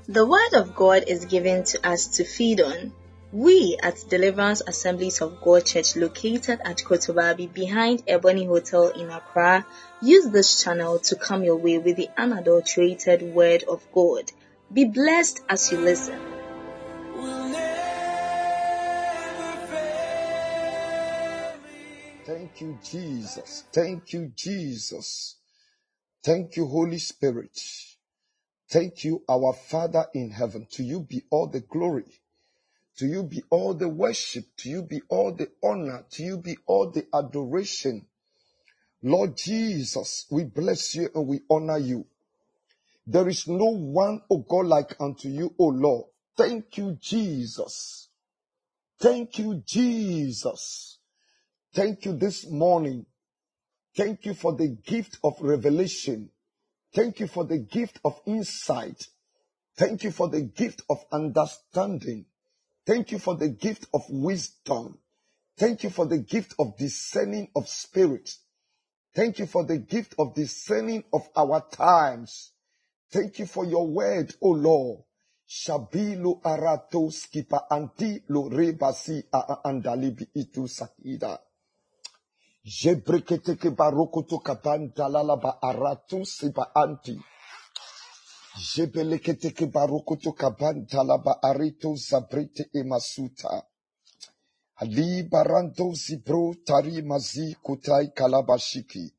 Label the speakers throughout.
Speaker 1: The Word of God is given to us to feed on. We at Deliverance Assemblies of God Church, located at Kotobabi behind Ebony Hotel in Accra, use this channel to come your way with the unadulterated Word of God. Be blessed as you listen.
Speaker 2: Thank you, Jesus. Thank you, Jesus. Thank you, Holy Spirit. Thank you, our Father in heaven. To you be all the glory. To you be all the worship. To you be all the honor. To you be all the adoration. Lord Jesus, we bless you and we honor you. There is no one, O God, like unto you, O Lord. Thank you, Jesus. Thank you, Jesus. Thank you this morning. Thank you for the gift of revelation. Thank you for the gift of insight. Thank you for the gift of understanding. Thank you for the gift of wisdom. Thank you for the gift of discerning of spirit. Thank you for the gift of discerning of our times. Thank you for your word, O Lord. Shabilu arato skipa anti lo rebasi a andalibi itu sakida. Jebreketeke barokoto kabanta lalaba aratu siba anti. Jebeleketeke barokoto kabanta laba arito zabrete emasuta. Ali baranto zibro tari mazi kutai kalabashiki.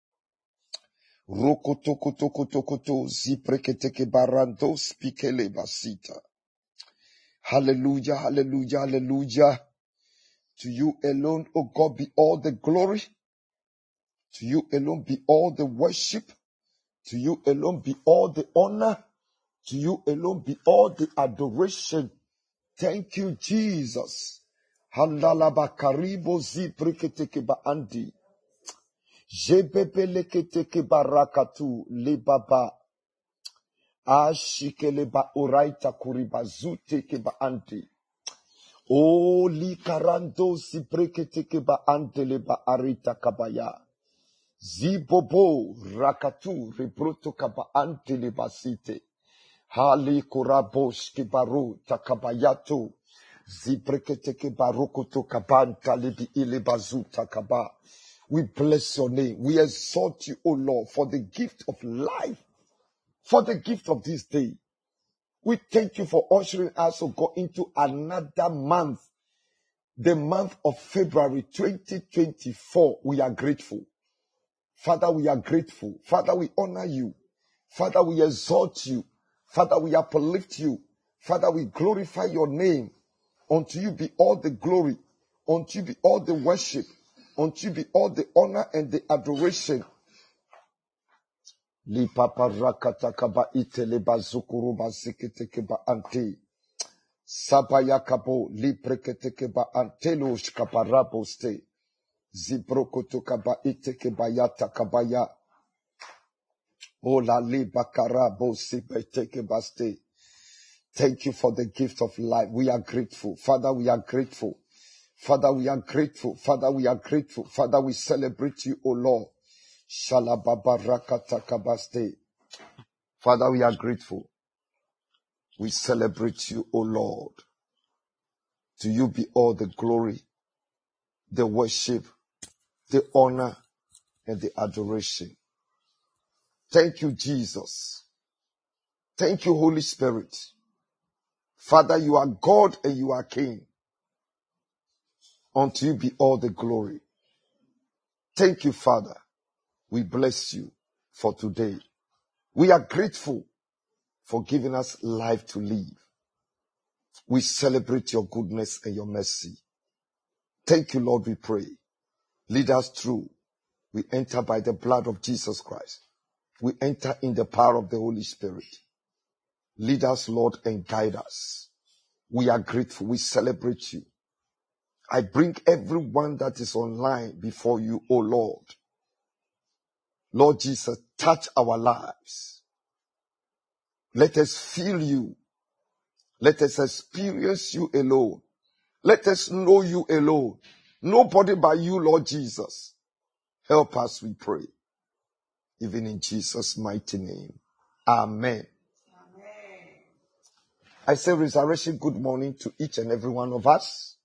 Speaker 2: Rokoto koto koto koto zibreketeke baranto spikele basita. Hallelujah, hallelujah, hallelujah. To you alone, O God, be all the glory. To you alone be all the worship. To you alone be all the honor. To you alone be all the adoration. Thank you, Jesus. Handalaba karibo zibreketeke ba andi. Jebebeleketeke barakatu lebaba. Ashikele ba uraita kuribazute ke ba andi. O li karando zibreketeke ba andele ba arita kabaya. Zibobo rakatu rebroto kaba andele basite. Hali kurabosh kibaru takabayato. Zibreketeke barokoto kabanta libi ile bazuta kaba. We bless your name. We exalt you, O Lord, for the gift of life, for the gift of this day. We thank you for ushering us, O God, into another month, the month of February 2024. We are grateful. Father, we are grateful. Father, we honor you. Father, we exalt you. Father, we uplift you. Father, we glorify your name. Unto you be all the glory. Unto you be all the worship. Unto you be all the honor and the adoration. Li papa rakata kaba itele bazukuru bazikete keba ante. Sabaya kabo li prekete keba antelo shkaparabo ste. Zibrokoto kaba ite keba yata kabaya. Ola li bakarabo sibete keba ste. Thank you for the gift of life. We are grateful. Father, we are grateful. Father, we are grateful. Father, we are grateful. Father, we celebrate you, O Lord. Shalababarakatakabaste. Father, we are grateful. We celebrate you, O Lord. To you be all the glory, the worship, the honor, and the adoration. Thank you, Jesus. Thank you, Holy Spirit. Father, you are God and you are King. Unto you be all the glory. Thank you, Father. We bless you for today. We are grateful for giving us life to live. We celebrate your goodness and your mercy. Thank you, Lord, we pray. Lead us through. We enter by the blood of Jesus Christ. We enter in the power of the Holy Spirit. Lead us, Lord, and guide us. We are grateful. We celebrate you. I bring everyone that is online before you, O Lord. Lord Jesus, touch our lives. Let us feel you. Let us experience you alone. Let us know you alone. Nobody but you, Lord Jesus. Help us, we pray. Even in Jesus' mighty name. Amen. I say resurrection good morning to each and every one of us.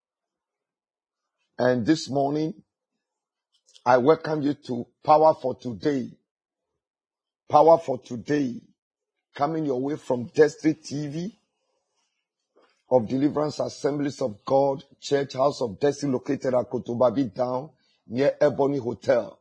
Speaker 2: And this morning, I welcome you to Power for Today. Power for Today, coming your way from Destiny TV of Deliverance Assemblies of God, Church House of Destiny, located at Kotobabi Down, near Ebony Hotel.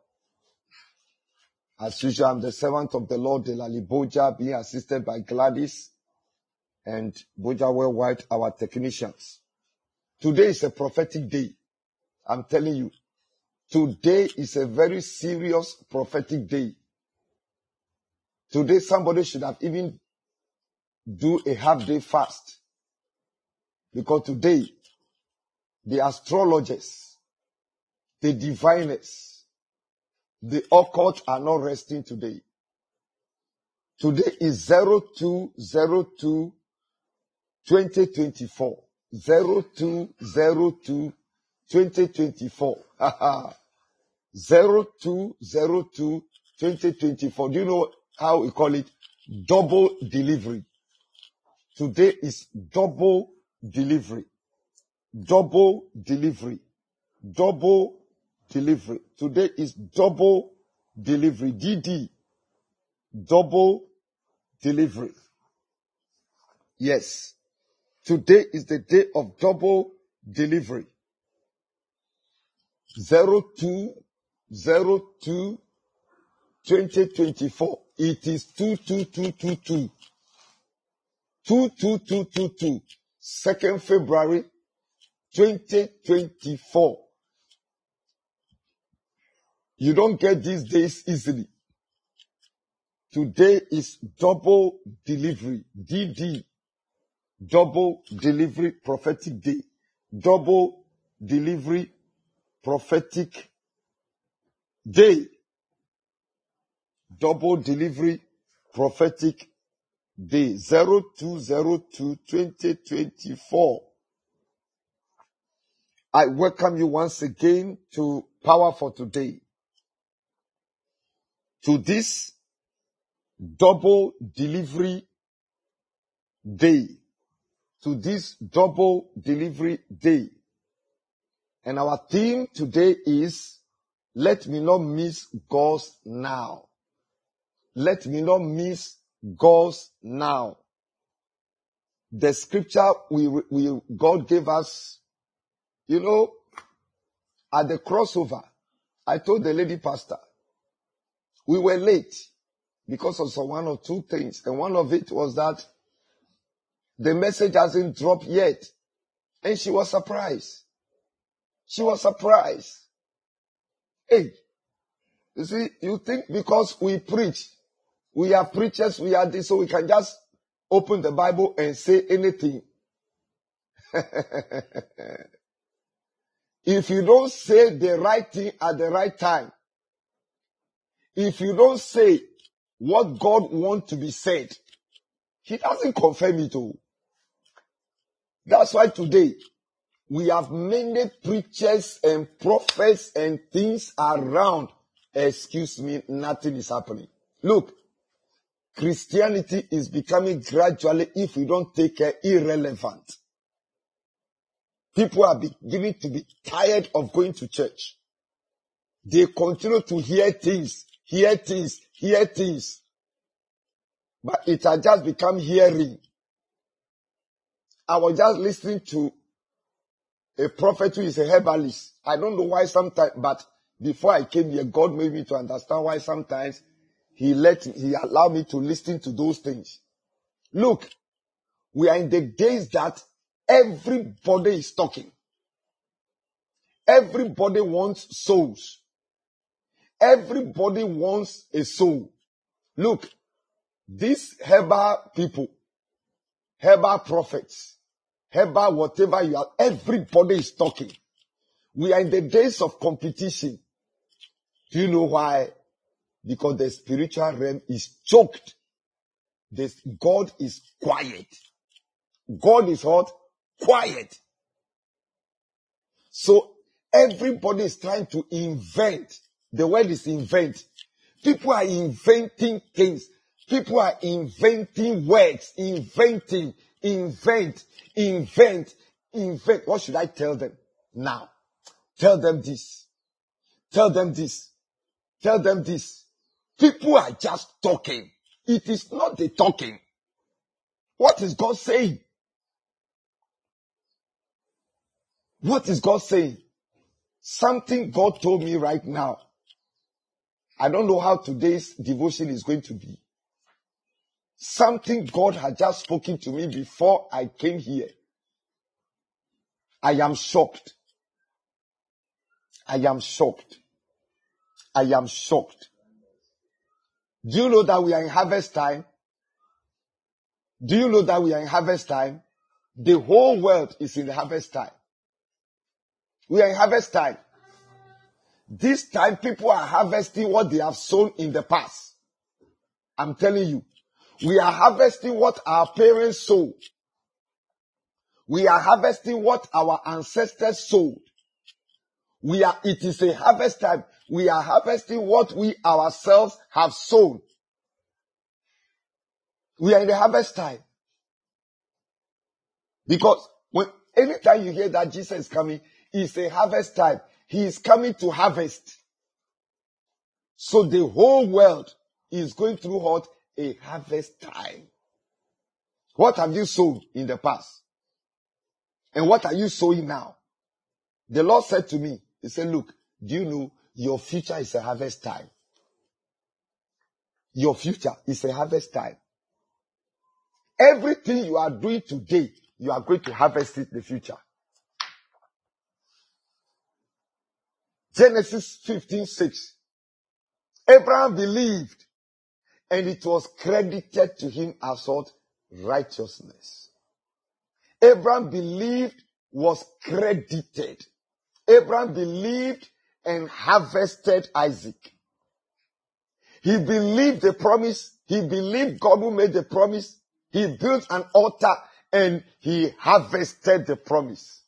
Speaker 2: As usual, I'm the servant of the Lord, Delali Boja, being assisted by Gladys and Boja Worldwide, our technicians. Today is a prophetic day. I'm telling you, today is a very serious prophetic day. Today, somebody should have even do a half-day fast. Because today, the astrologers, the diviners, the occult are not resting today. Today is 02/02/2024. 02/02/2024. 02/02/2024. Do you know how we call it? Double delivery. Today is double delivery. Double delivery. Double delivery. Today is double delivery. DD. Double delivery. Yes. Today is the day of double delivery. 02/02/2024. It is 22222. 22222. 2nd February 2024. You don't get these days easily. Today is double delivery. DD. Double delivery prophetic day. Double delivery prophetic day. Double delivery prophetic day. 02/02/2024. I welcome you once again to Power for Today. To this double delivery day. To this double delivery day. And our theme today is, let me not miss God's now. Let me not miss God's now. The scripture God gave us, at the crossover, I told the lady pastor, we were late because of some one or two things. And one of it was that the message hasn't dropped yet. And she was surprised. She was surprised. Hey, you see, you think because we preach, we are preachers, we are this, so we can just open the Bible and say anything. If you don't say the right thing at the right time, if you don't say what God wants to be said, He doesn't confirm it all. That's why today we have many preachers and prophets and things around. Excuse me, nothing is happening. Look, Christianity is becoming gradually, if we don't take care, irrelevant. People are beginning to be tired of going to church. They continue to hear things. But it has just become hearing. I was just listening to a prophet who is a herbalist. I don't know why sometimes, but before I came here, God made me to understand why sometimes He allowed me to listen to those things. Look, we are in the days that everybody is talking. Everybody wants souls. Everybody wants a soul. Look, these herbal people, herbal prophets, herbal whatever you are, everybody is talking. We are in the days of competition. Do you know why? Because the spiritual realm is choked. God is quiet. God is what? Quiet. So everybody is trying to invent. The word is invent. People are inventing things. People are inventing words, inventing. invent. What should I tell them now? Tell them this. People are just talking. It is not the talking. What is God saying? What is God saying? Something God told me right now. I don't know how today's devotion is going to be. Something God had just spoken to me before I came here. I am shocked. Do you know that we are in harvest time? The whole world is in the harvest time. We are in harvest time. This time people are harvesting what they have sown in the past. I'm telling you. We are harvesting what our parents sowed. We are harvesting what our ancestors sowed. It is a harvest time. We are harvesting what we ourselves have sown. We are in the harvest time. Because anytime you hear that Jesus is coming, it's a harvest time. He is coming to harvest. So the whole world is going through what? A harvest time. What have you sown in the past? And what are you sowing now? The Lord said to me, He said, look, do you know your future is a harvest time? Your future is a harvest time. Everything you are doing today, you are going to harvest it in the future. Genesis 15:6. Abraham believed, and it was credited to him as what? Righteousness. Abraham believed, was credited. Abraham believed and harvested Isaac. He believed the promise. He believed God who made the promise. He built an altar and he harvested the promise.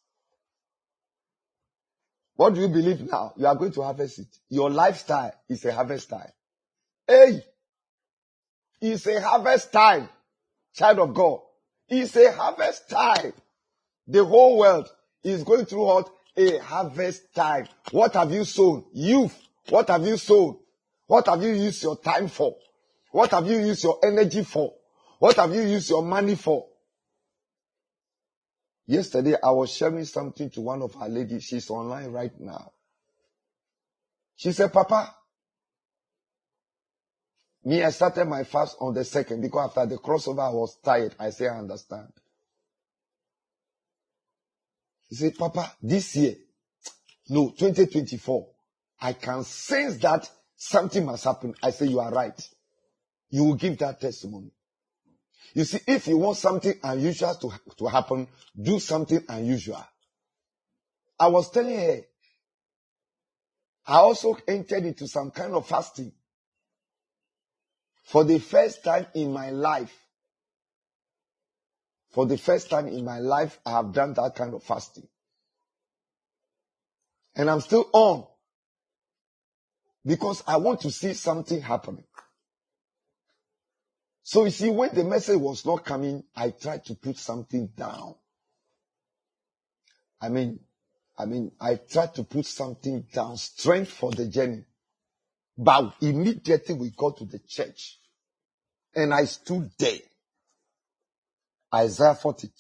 Speaker 2: What do you believe now? You are going to harvest it. Your lifestyle is a harvest time. Hey! It's a harvest time. Child of God. It's a harvest time. The whole world is going through what? A harvest time. What have you sown? Youth. What have you sown? What have you used your time for? What have you used your energy for? What have you used your money for? Yesterday, I was sharing something to one of our ladies. She's online right now. She said, Papa, I started my fast on the 2nd because after the crossover, I was tired. I say, I understand. She said, Papa, this year, 2024, I can sense that something must happen. I say, you are right. You will give that testimony. You see, if you want something unusual to happen, do something unusual. I was telling her, I also entered into some kind of fasting. For the first time in my life, I have done that kind of fasting. And I'm still on. Because I want to see something happening. So you see, when the message was not coming, I tried to put something down. I tried to put something down, strength for the journey. But immediately we got to the church. And I stood there. Isaiah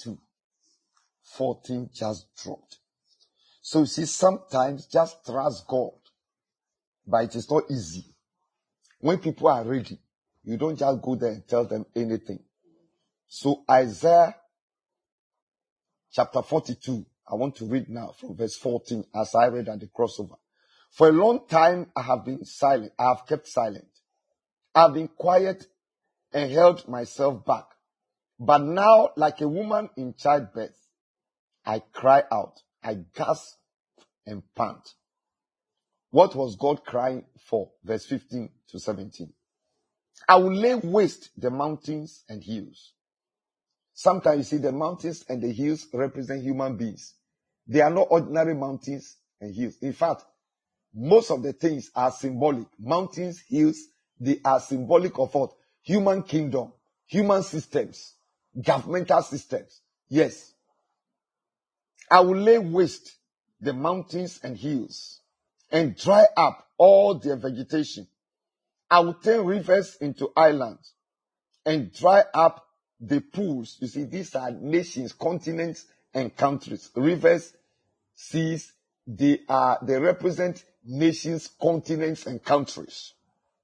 Speaker 2: 42:14 just dropped. So you see, sometimes just trust God. But it is not easy. When people are ready, you don't just go there and tell them anything. So Isaiah chapter 42, I want to read now from verse 14 as I read at the crossover. For a long time I have been silent. I have kept silent. I have been quiet and held myself back. But now, like a woman in childbirth, I cry out, I gasp and pant. What was God crying for? Verse 15 to 17. I will lay waste the mountains and hills. Sometimes you see the mountains and the hills represent human beings. They are not ordinary mountains and hills. In fact, most of the things are symbolic. Mountains, hills, they are symbolic of what? Human kingdom, human systems. governmental systems. Yes. I will lay waste the mountains and hills and dry up all their vegetation. I will turn rivers into islands and dry up the pools. You see, these are nations, continents, and countries. Rivers, seas, they represent nations, continents, and countries.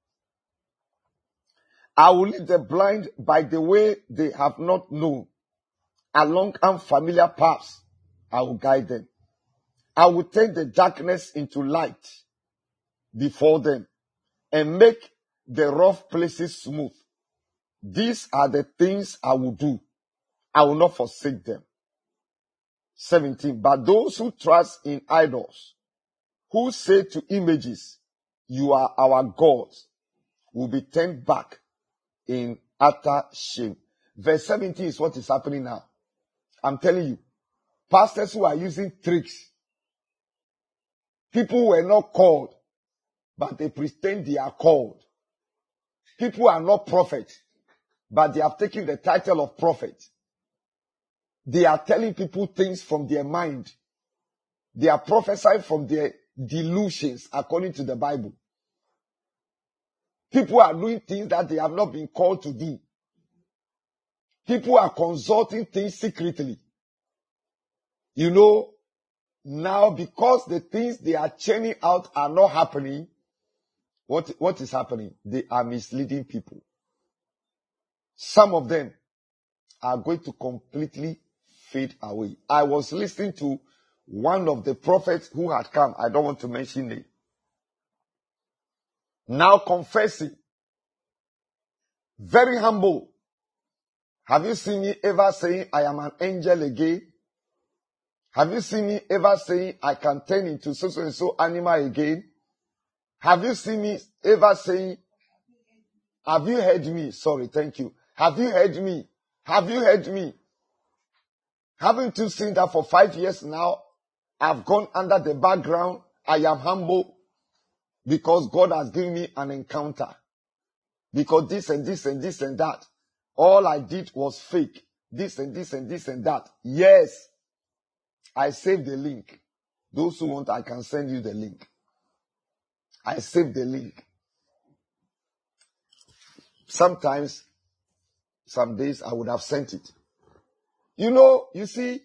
Speaker 2: I will lead the blind by the way they have not known. Along unfamiliar paths, I will guide them. I will turn the darkness into light before them and make the rough places smooth. These are the things I will do. I will not forsake them. 17. But those who trust in idols, who say to images, you are our gods, will be turned back in utter shame. Verse 17 is what is happening now. I'm telling you, pastors who are using tricks, people who were not called, but they pretend they are called. People who are not prophets, but they have taken the title of prophet. They are telling people things from their mind. They are prophesying from their delusions according to the Bible. People are doing things that they have not been called to do. People are consulting things secretly. You know, now because the things they are churning out are not happening, what is happening? They are misleading people. Some of them are going to completely fade away. I was listening to one of the prophets who had come. I don't want to mention it. Now confessing. Very humble. Have you seen me ever saying I am an angel again? Have you seen me ever saying I can turn into so and so animal again? Have you seen me ever saying, have you heard me? Sorry, thank you. Have you heard me? Have you heard me? Haven't you seen that for 5 years now? I've gone under the background. I am humble because God has given me an encounter. Because this and this and this and that. All I did was fake. This and this and this and that. Yes. I saved the link. Those who want, I can send you the link. I saved the link. Sometimes, some days I would have sent it. You know, you see,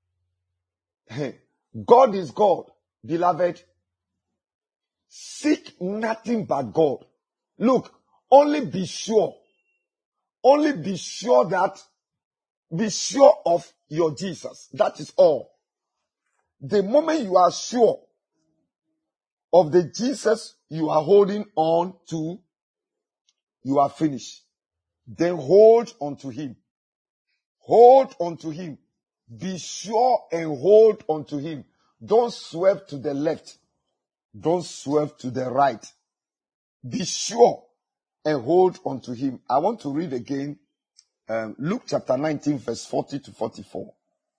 Speaker 2: God is God, beloved. Seek nothing but God. Look, only be sure be sure of your Jesus. That is all. The moment you are sure of the Jesus you are holding on to, you are finished. Then hold on to him. Hold on to him. Be sure and hold on to him. Don't swerve to the left. Don't swerve to the right. Be sure and hold on to him. I want to read again Luke chapter 19 verse 40 to 44.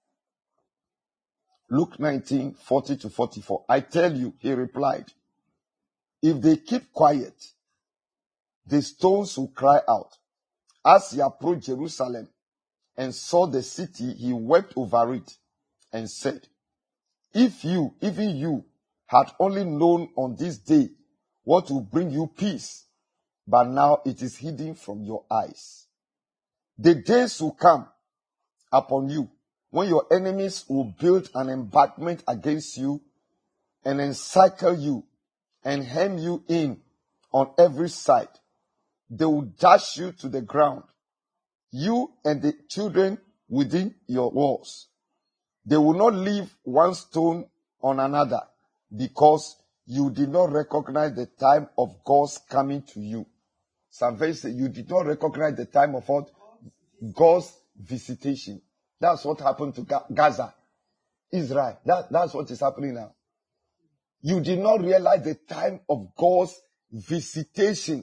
Speaker 2: Luke 19, 40 to 44. I tell you, he replied, if they keep quiet, the stones will cry out. As he approached Jerusalem and saw the city, he wept over it and said, if you, even you, had only known on this day what will bring you peace, but now it is hidden from your eyes. The days will come upon you when your enemies will build an embankment against you and encircle you and hem you in on every side. They will dash you to the ground, you and the children within your walls. They will not leave one stone on another because you did not recognize the time of God's coming to you. Some verses say you did not recognize the time of what? God's visitation. That's what happened to Gaza, Israel. That's what is happening now. You did not realize the time of God's visitation.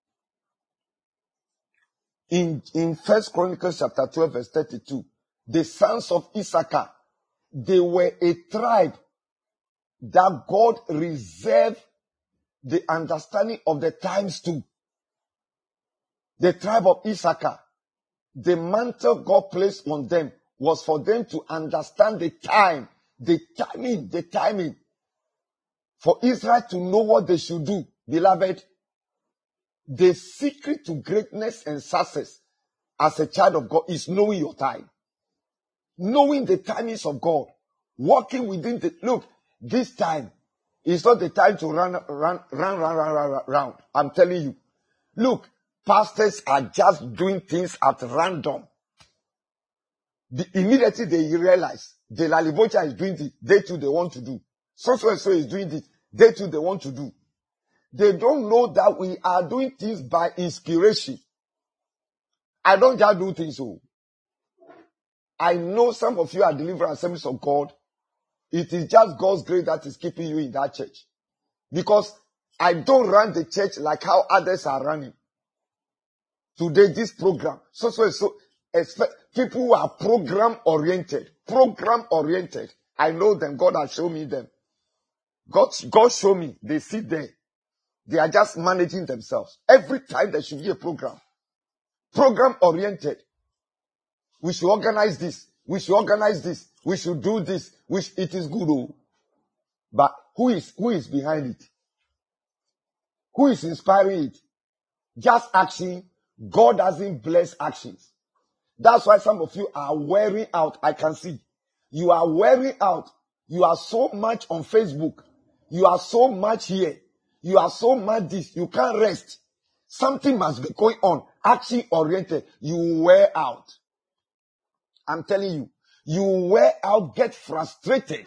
Speaker 2: In 1 Chronicles chapter 12 verse 32, the sons of Issachar, they were a tribe that God reserved the understanding of the times to. The tribe of Issachar, the mantle God placed on them was for them to understand the timing for Israel to know what they should do. Beloved, the secret to greatness and success as a child of God is knowing your time. Knowing the timings of God. Walking within look, this time is not the time to run. I'm telling you. Look, pastors are just doing things at random. Immediately they realize the Lalibocha is doing it, they too they want to do. So is doing it, they too they want to do. They don't know that we are doing things by inspiration. I don't just do things so. I know some of you are delivering Assemblies of God. It is just God's grace that is keeping you in that church. Because I don't run the church like how others are running. Today, this program, people who are program oriented. I know them. God has shown me them. God showed me. They sit there. They are just managing themselves. Every time there should be a program. Program oriented. We should organize this. We should organize this. We should do this. It is good. Oh. But who is behind it? Who is inspiring it? Just action. God doesn't bless actions. That's why some of you are wearing out. I can see. You are wearing out. You are so much on Facebook. You are so much here. You are so much this. You can't rest. Something must be going on. Action oriented. You wear out. I'm telling you. You wear out, get frustrated.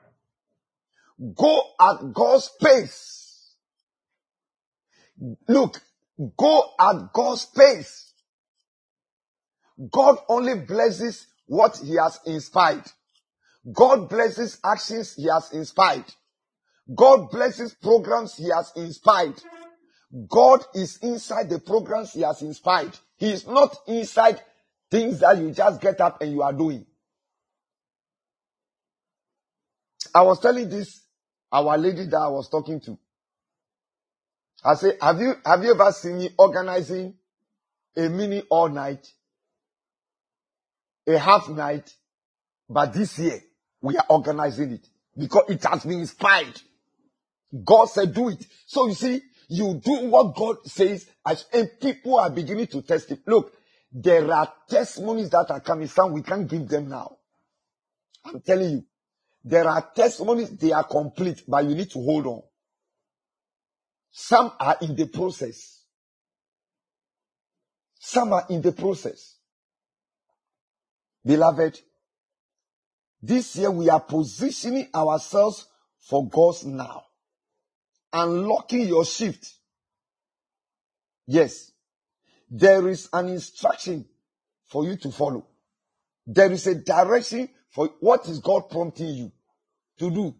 Speaker 2: Go at God's pace. Look, go at God's pace. God only blesses what he has inspired. God blesses actions he has inspired. God blesses programs he has inspired. God is inside the programs he has inspired. He is not inside things that you just get up and you are doing. I was telling this, our lady that I was talking to. I said, have you ever seen me organizing a mini all night, a half night? But this year, we are organizing it because it has been inspired. God said, do it. So you see, you do what God says, and people are beginning to test it. Look, there are testimonies that are coming. Some we can't give them now. I'm telling you. There are testimonies, they are complete, but you need to hold on. Some are in the process. Some are in the process. Beloved, this year we are positioning ourselves for God's now. Unlocking your shift. Yes. There is an instruction for you to follow. There is a direction for what is God prompting you to do.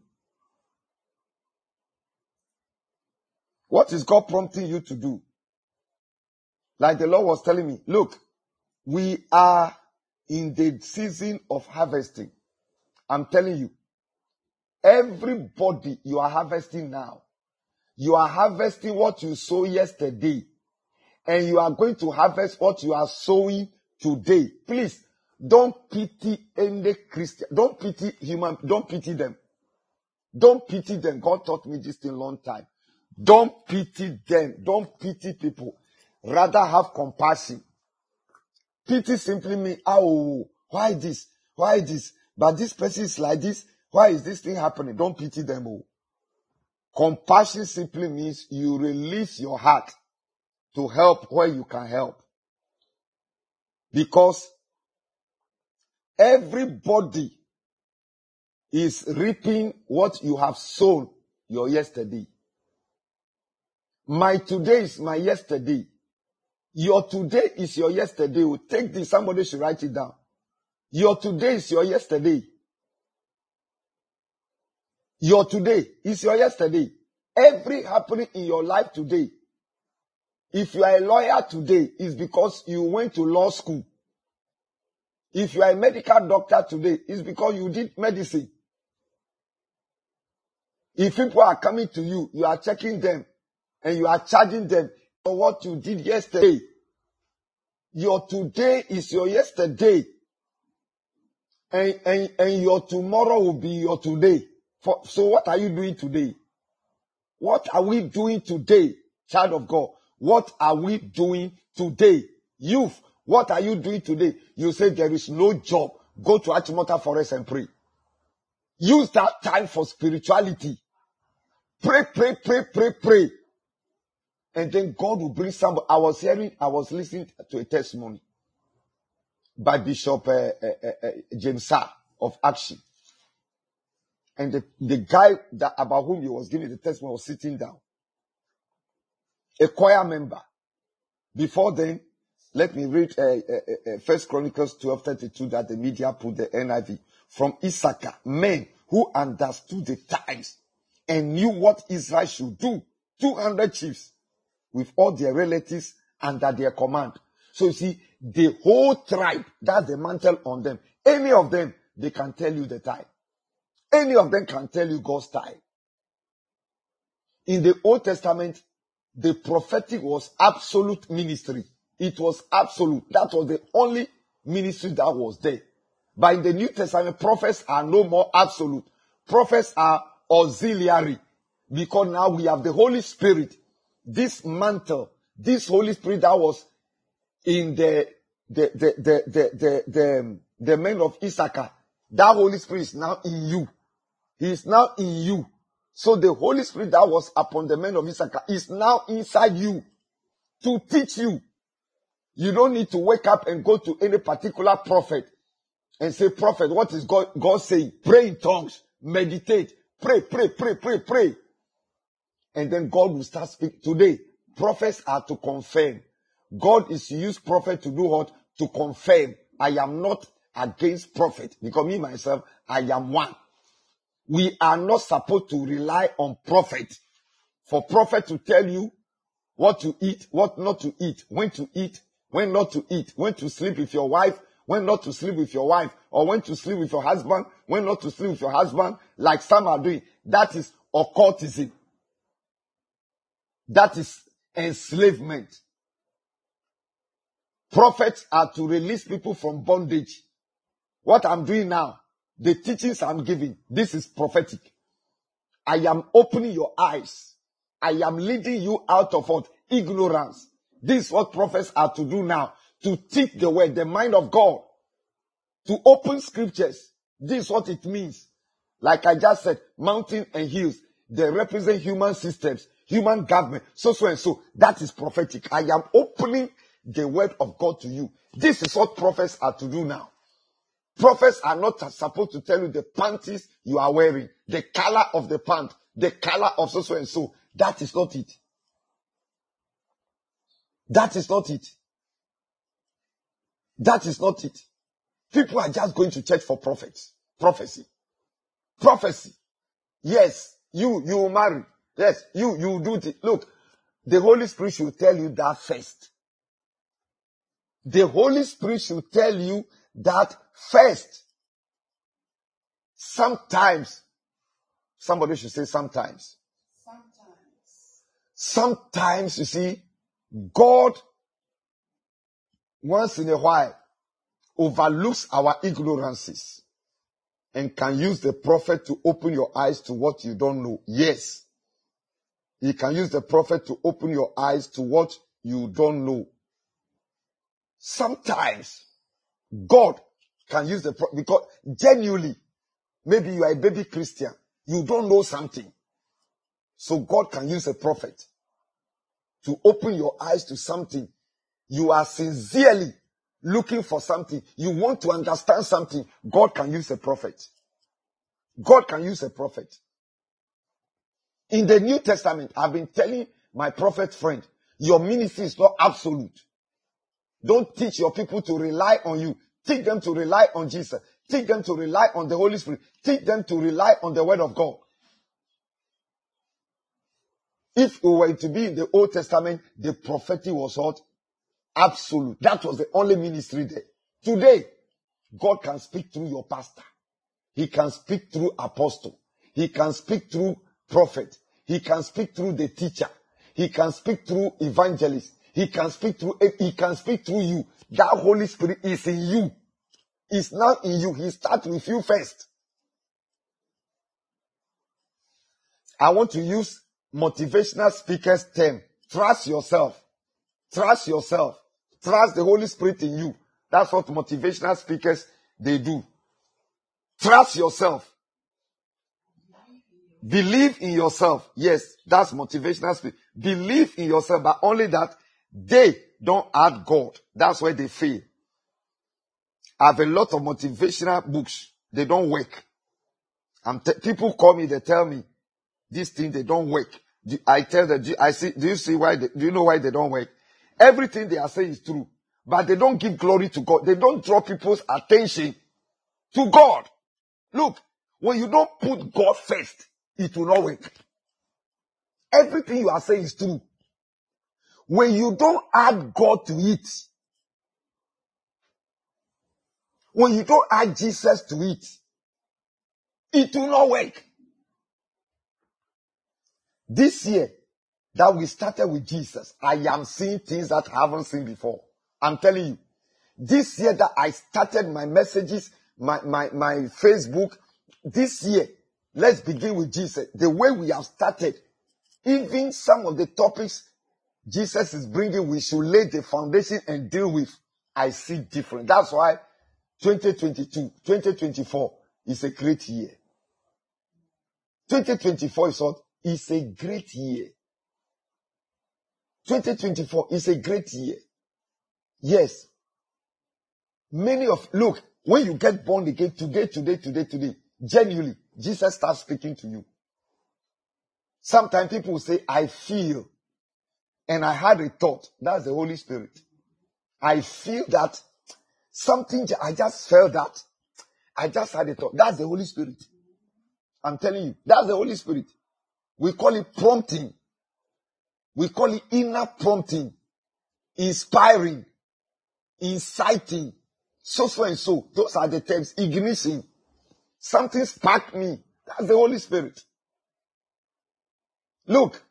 Speaker 2: What is God prompting you to do? Like the Lord was telling me, look, we are in the season of harvesting. I'm telling you, everybody you are harvesting now. You are harvesting what you sowed yesterday. And you are going to harvest what you are sowing today. Please, don't pity any Christian. Don't pity human. Don't pity them. Don't pity them. God taught me this in a long time. Don't pity them. Don't pity people. Rather have compassion. Pity simply means, oh, why this? Why this? But this person is like this. Why is this thing happening? Don't pity them. Oh. Compassion simply means you release your heart to help where you can help. Because everybody is reaping what you have sown your yesterday. My today is my yesterday. Your today is your yesterday. Take this, somebody should write it down. Your today is your yesterday. Your today is your yesterday. Every happening in your life today. If you are a lawyer today, it's because you went to law school. If you are a medical doctor today, it's because you did medicine. If people are coming to you, you are checking them and you are charging them for what you did yesterday. Your today is your yesterday. And your tomorrow will be your today. So what are you doing today? What are we doing today, child of God? What are we doing today? Youth, what are you doing today? You say there is no job. Go to Achimota Forest and pray. Use that time for spirituality. Pray, pray, pray, pray, pray. And then God will bring somebody. I was listening to a testimony by Bishop James Sarr of Action. And the guy about whom he was giving the testimony was sitting down. A choir member. Before then, let me read 1 Chronicles 12:32 that the media put the NIV. From Issachar, men who understood the times and knew what Israel should do. 200 chiefs with all their relatives under their command. So you see, the whole tribe, that's the mantle on them. Any of them, they can tell you the time. Any of them can tell you God's time. In the Old Testament, the prophetic was absolute ministry. It was absolute. That was the only ministry that was there. But in the New Testament, prophets are no more absolute. Prophets are auxiliary. Because now we have the Holy Spirit. This mantle, this Holy Spirit that was in the men of Issachar, that Holy Spirit is now in you. He is now in you. So the Holy Spirit that was upon the men of Issachar is now inside you to teach you. You don't need to wake up and go to any particular prophet and say, prophet, what is God saying? Pray in tongues, meditate, pray, pray, pray, pray, pray. And then God will start speaking. Today, prophets are to confirm. God is to use prophet to do what? To confirm. I am not against prophet. Because me, myself, I am one. We are not supposed to rely on prophet. For prophet to tell you what to eat, what not to eat, when not to eat, when to sleep with your wife, when not to sleep with your wife, or when to sleep with your husband, when not to sleep with your husband, like some are doing. That is occultism. That is enslavement. Prophets are to release people from bondage. What I'm doing now, the teachings I'm giving, this is prophetic. I am opening your eyes. I am leading you out of what? Ignorance. This is what prophets are to do now. To teach the word, the mind of God. To open scriptures. This is what it means. Like I just said, mountain and hills, they represent human systems, human government, so and so. That is prophetic. I am opening the word of God to you. This is what prophets are to do now. Prophets are not supposed to tell you the panties you are wearing, the color of the pant, the color of so and so. That is not it. That is not it. That is not it. People are just going to church for prophets. Prophecy. Prophecy. Yes, you will marry. Yes, you do it. Look, the Holy Spirit should tell you that first. The Holy Spirit should tell you that first. Sometimes. Somebody should say sometimes. Sometimes, you see, God, once in a while, overlooks our ignorances and can use the prophet to open your eyes to what you don't know. Yes. He can use the prophet to open your eyes to what you don't know. Sometimes, God can use the prophet because genuinely, maybe you are a baby Christian. You don't know something. So God can use a prophet to open your eyes to something. You are sincerely looking for something. You want to understand something. God can use a prophet. God can use a prophet. In the New Testament, I've been telling my prophet friend, your ministry is not absolute. Don't teach your people to rely on you. Teach them to rely on Jesus. Teach them to rely on the Holy Spirit. Teach them to rely on the Word of God. If we were to be in the Old Testament, the prophetic was what? Absolute. That was the only ministry there. Today, God can speak through your pastor. He can speak through apostle. He can speak through prophet. He can speak through the teacher. He can speak through evangelist. He can speak through it. He can speak through you. That Holy Spirit is in you. It's now in you. He starts with you first. I want to use motivational speakers term. Trust yourself. Trust yourself. Trust the Holy Spirit in you. That's what motivational speakers, they do. Trust yourself. Believe in yourself. Yes, that's motivational speaker. Believe in yourself, but only that they don't add God. That's where they fail. I have a lot of motivational books. They don't work. People call me, they tell me, these things, they don't work. I tell them, do you know why they don't work? Everything they are saying is true, but they don't give glory to God. They don't draw people's attention to God. Look, when you don't put God first, it will not work. Everything you are saying is true. When you don't add God to it, when you don't add Jesus to it, it will not work. This year that we started with Jesus, I am seeing things that I haven't seen before. I'm telling you. This year that I started my messages, my Facebook, this year, let's begin with Jesus. The way we have started, even some of the topics Jesus is bringing, we should lay the foundation and deal with. I see different. That's why 2022, 2024 is a great year. 2024 is what? It's a great year. 2024 is a great year. Yes. Look, when you get born again, today, genuinely, Jesus starts speaking to you. Sometimes people will say, I feel, and I had a thought. That's the Holy Spirit. I feel that something, I just felt that. I just had a thought. That's the Holy Spirit. I'm telling you, that's the Holy Spirit. We call it prompting. We call it inner prompting, inspiring, inciting, so and so. Those are the terms. Ignition. Something sparked me. That's the Holy Spirit. Look,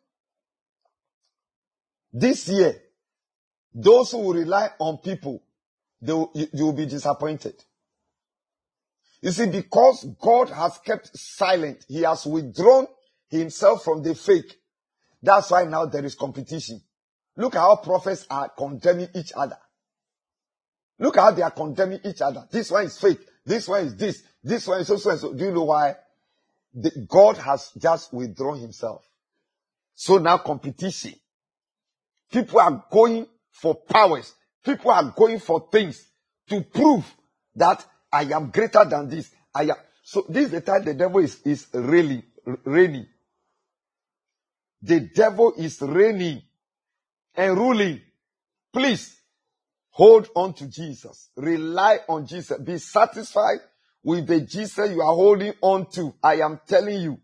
Speaker 2: this year, those who will rely on people, you will be disappointed. You see, because God has kept silent, He has withdrawn Himself from the fake. That's why now there is competition. Look at how prophets are condemning each other. Look at how they are condemning each other. This one is fake. This one is this. This one is so and so. Do you know why? God has just withdrawn Himself. So now competition. People are going for powers. People are going for things to prove that I am greater than this. So this is the time the devil is really reigning. The devil is reigning and ruling. Please hold on to Jesus. Rely on Jesus. Be satisfied with the Jesus you are holding on to. I am telling you.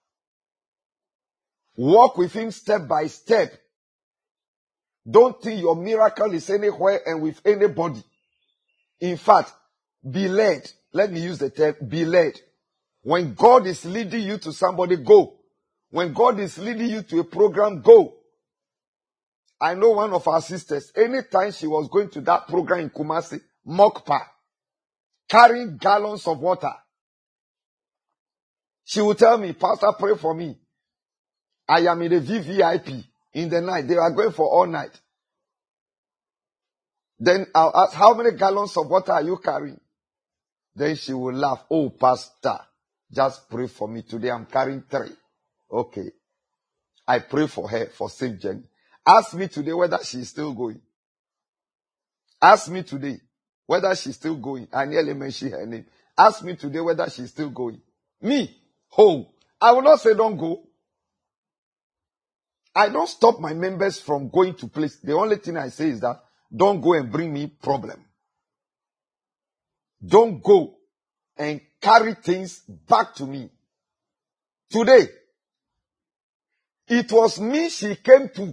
Speaker 2: Walk with Him step by step. Don't think your miracle is anywhere and with anybody. In fact, be led. Let me use the term, be led. When God is leading you to somebody, go. When God is leading you to a program, go. I know one of our sisters, anytime she was going to that program in Kumasi, Mokpa, carrying gallons of water, she would tell me, Pastor, pray for me. I am in the VVIP in the night. They are going for all night. Then I'll ask, how many gallons of water are you carrying? Then she will laugh. Oh, Pastor, just pray for me. Today I'm carrying 3. Okay. I pray for her for safe journey. Ask me today whether she is still going. Ask me today whether she's still going. I nearly mentioned her name. Ask me today whether she's still going. Me, home. I will not say don't go. I don't stop my members from going to place. The only thing I say is that don't go and bring me problem. Don't go and carry things back to me. Today, it was me she came to.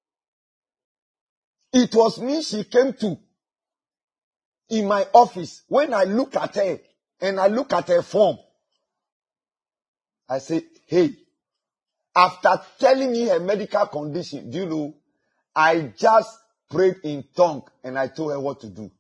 Speaker 2: It was me she came to in my office. When I look at her and I look at her form, I say, hey, after telling me her medical condition, do you know, I just prayed in tongue and I told her what to do.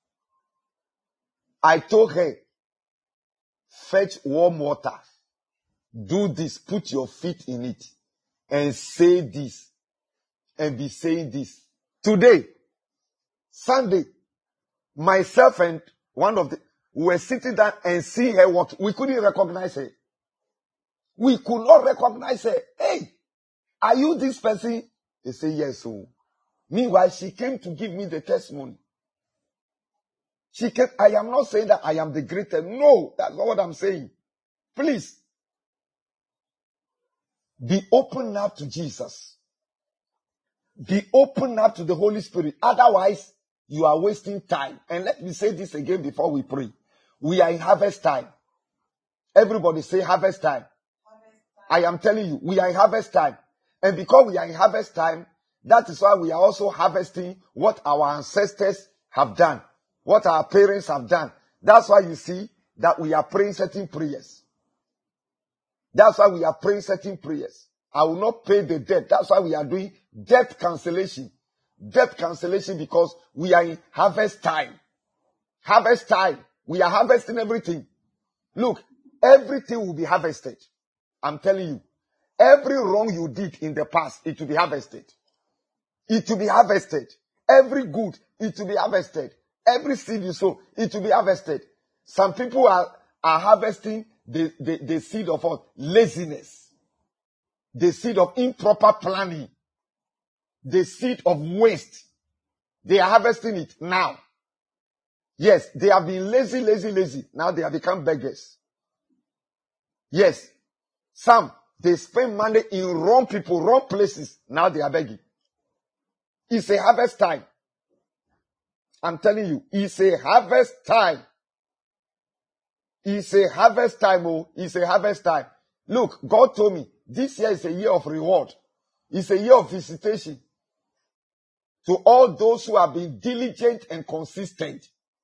Speaker 2: I told her, fetch warm water. Do this, put your feet in it and say this and be saying this. Today, Sunday, myself and we were sitting down and see her walking. We couldn't recognize her. We could not recognize her. Hey, are you this person? They say yes. So, meanwhile, she came to give me the testimony. I am not saying that I am the greatest. No, that's not what I'm saying. Please, be open up to Jesus. Be open up to the Holy Spirit. Otherwise, you are wasting time. And let me say this again before we pray. We are in harvest time. Everybody say harvest time. I am telling you, we are in harvest time. And because we are in harvest time, that is why we are also harvesting what our ancestors have done, what our parents have done. That's why you see that we are praying certain prayers. That's why we are praying certain prayers. I will not pay the debt. That's why we are doing debt cancellation. Debt cancellation because we are in harvest time. Harvest time. We are harvesting everything. Look, everything will be harvested. I'm telling you. Every wrong you did in the past, it will be harvested. It will be harvested. Every good, it will be harvested. Every seed you sow, it will be harvested. Some people are harvesting the seed of what? Laziness. The seed of improper planning. The seed of waste. They are harvesting it now. Yes, they have been lazy. Now they have become beggars. Yes. Some, they spend money in wrong people, wrong places. Now they are begging. It's a harvest time. I'm telling you, it's a harvest time. It's a harvest time, oh. It's a harvest time. Look, God told me, this year is a year of reward. It's a year of visitation. To all those who have been diligent and consistent.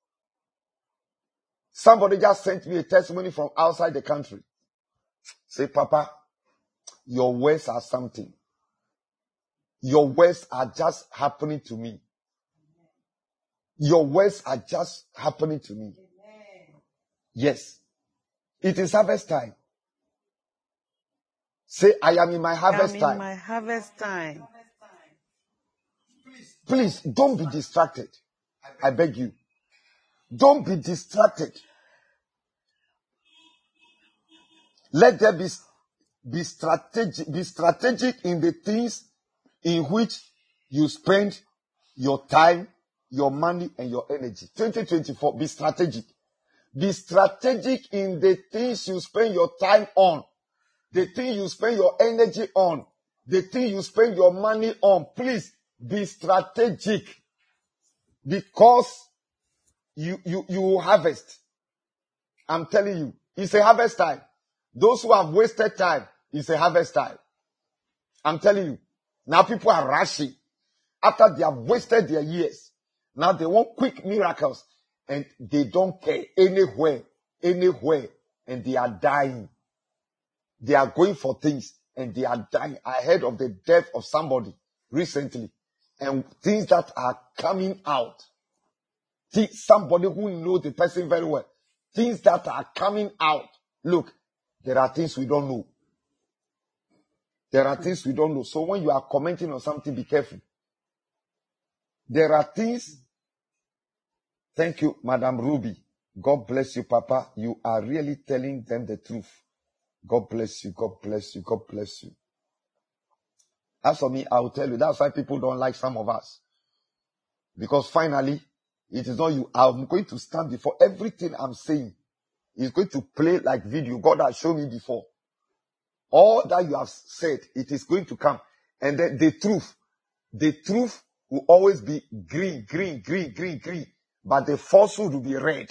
Speaker 2: Somebody just sent me a testimony from outside the country. Say, Papa, your words are something. Your words are just happening to me. Your words are just happening to me. Yes. It is harvest time. Say, I am in my harvest time.
Speaker 3: I am in my harvest time.
Speaker 2: Please, don't be distracted. I beg you. Don't be distracted. Let there be strategic in the things in which you spend your time, your money, and your energy. 2024, be strategic. Be strategic in the things you spend your time on, the thing you spend your energy on, the thing you spend your money on. Please be strategic because you will harvest. I'm telling you, it's a harvest time. Those who have wasted time, it's a harvest time. I'm telling you. Now people are rushing after they have wasted their years. Now they want quick miracles and they don't care anywhere, and they are dying. They are going for things and they are dying. I heard of the death of somebody recently and things that are coming out. Somebody who knows the person very well. Things that are coming out. Look, there are things we don't know. There are things we don't know. So when you are commenting on something, be careful. There are things. Thank you, Madam Ruby. God bless you, Papa. You are really telling them the truth. God bless you. God bless you. God bless you. As for me, I will tell you, that's why people don't like some of us. Because finally, it is not you. I'm going to stand before everything I'm saying. It's going to play like video. God has shown me before. All that you have said, it is going to come. And then the truth will always be green. But the falsehood will be red.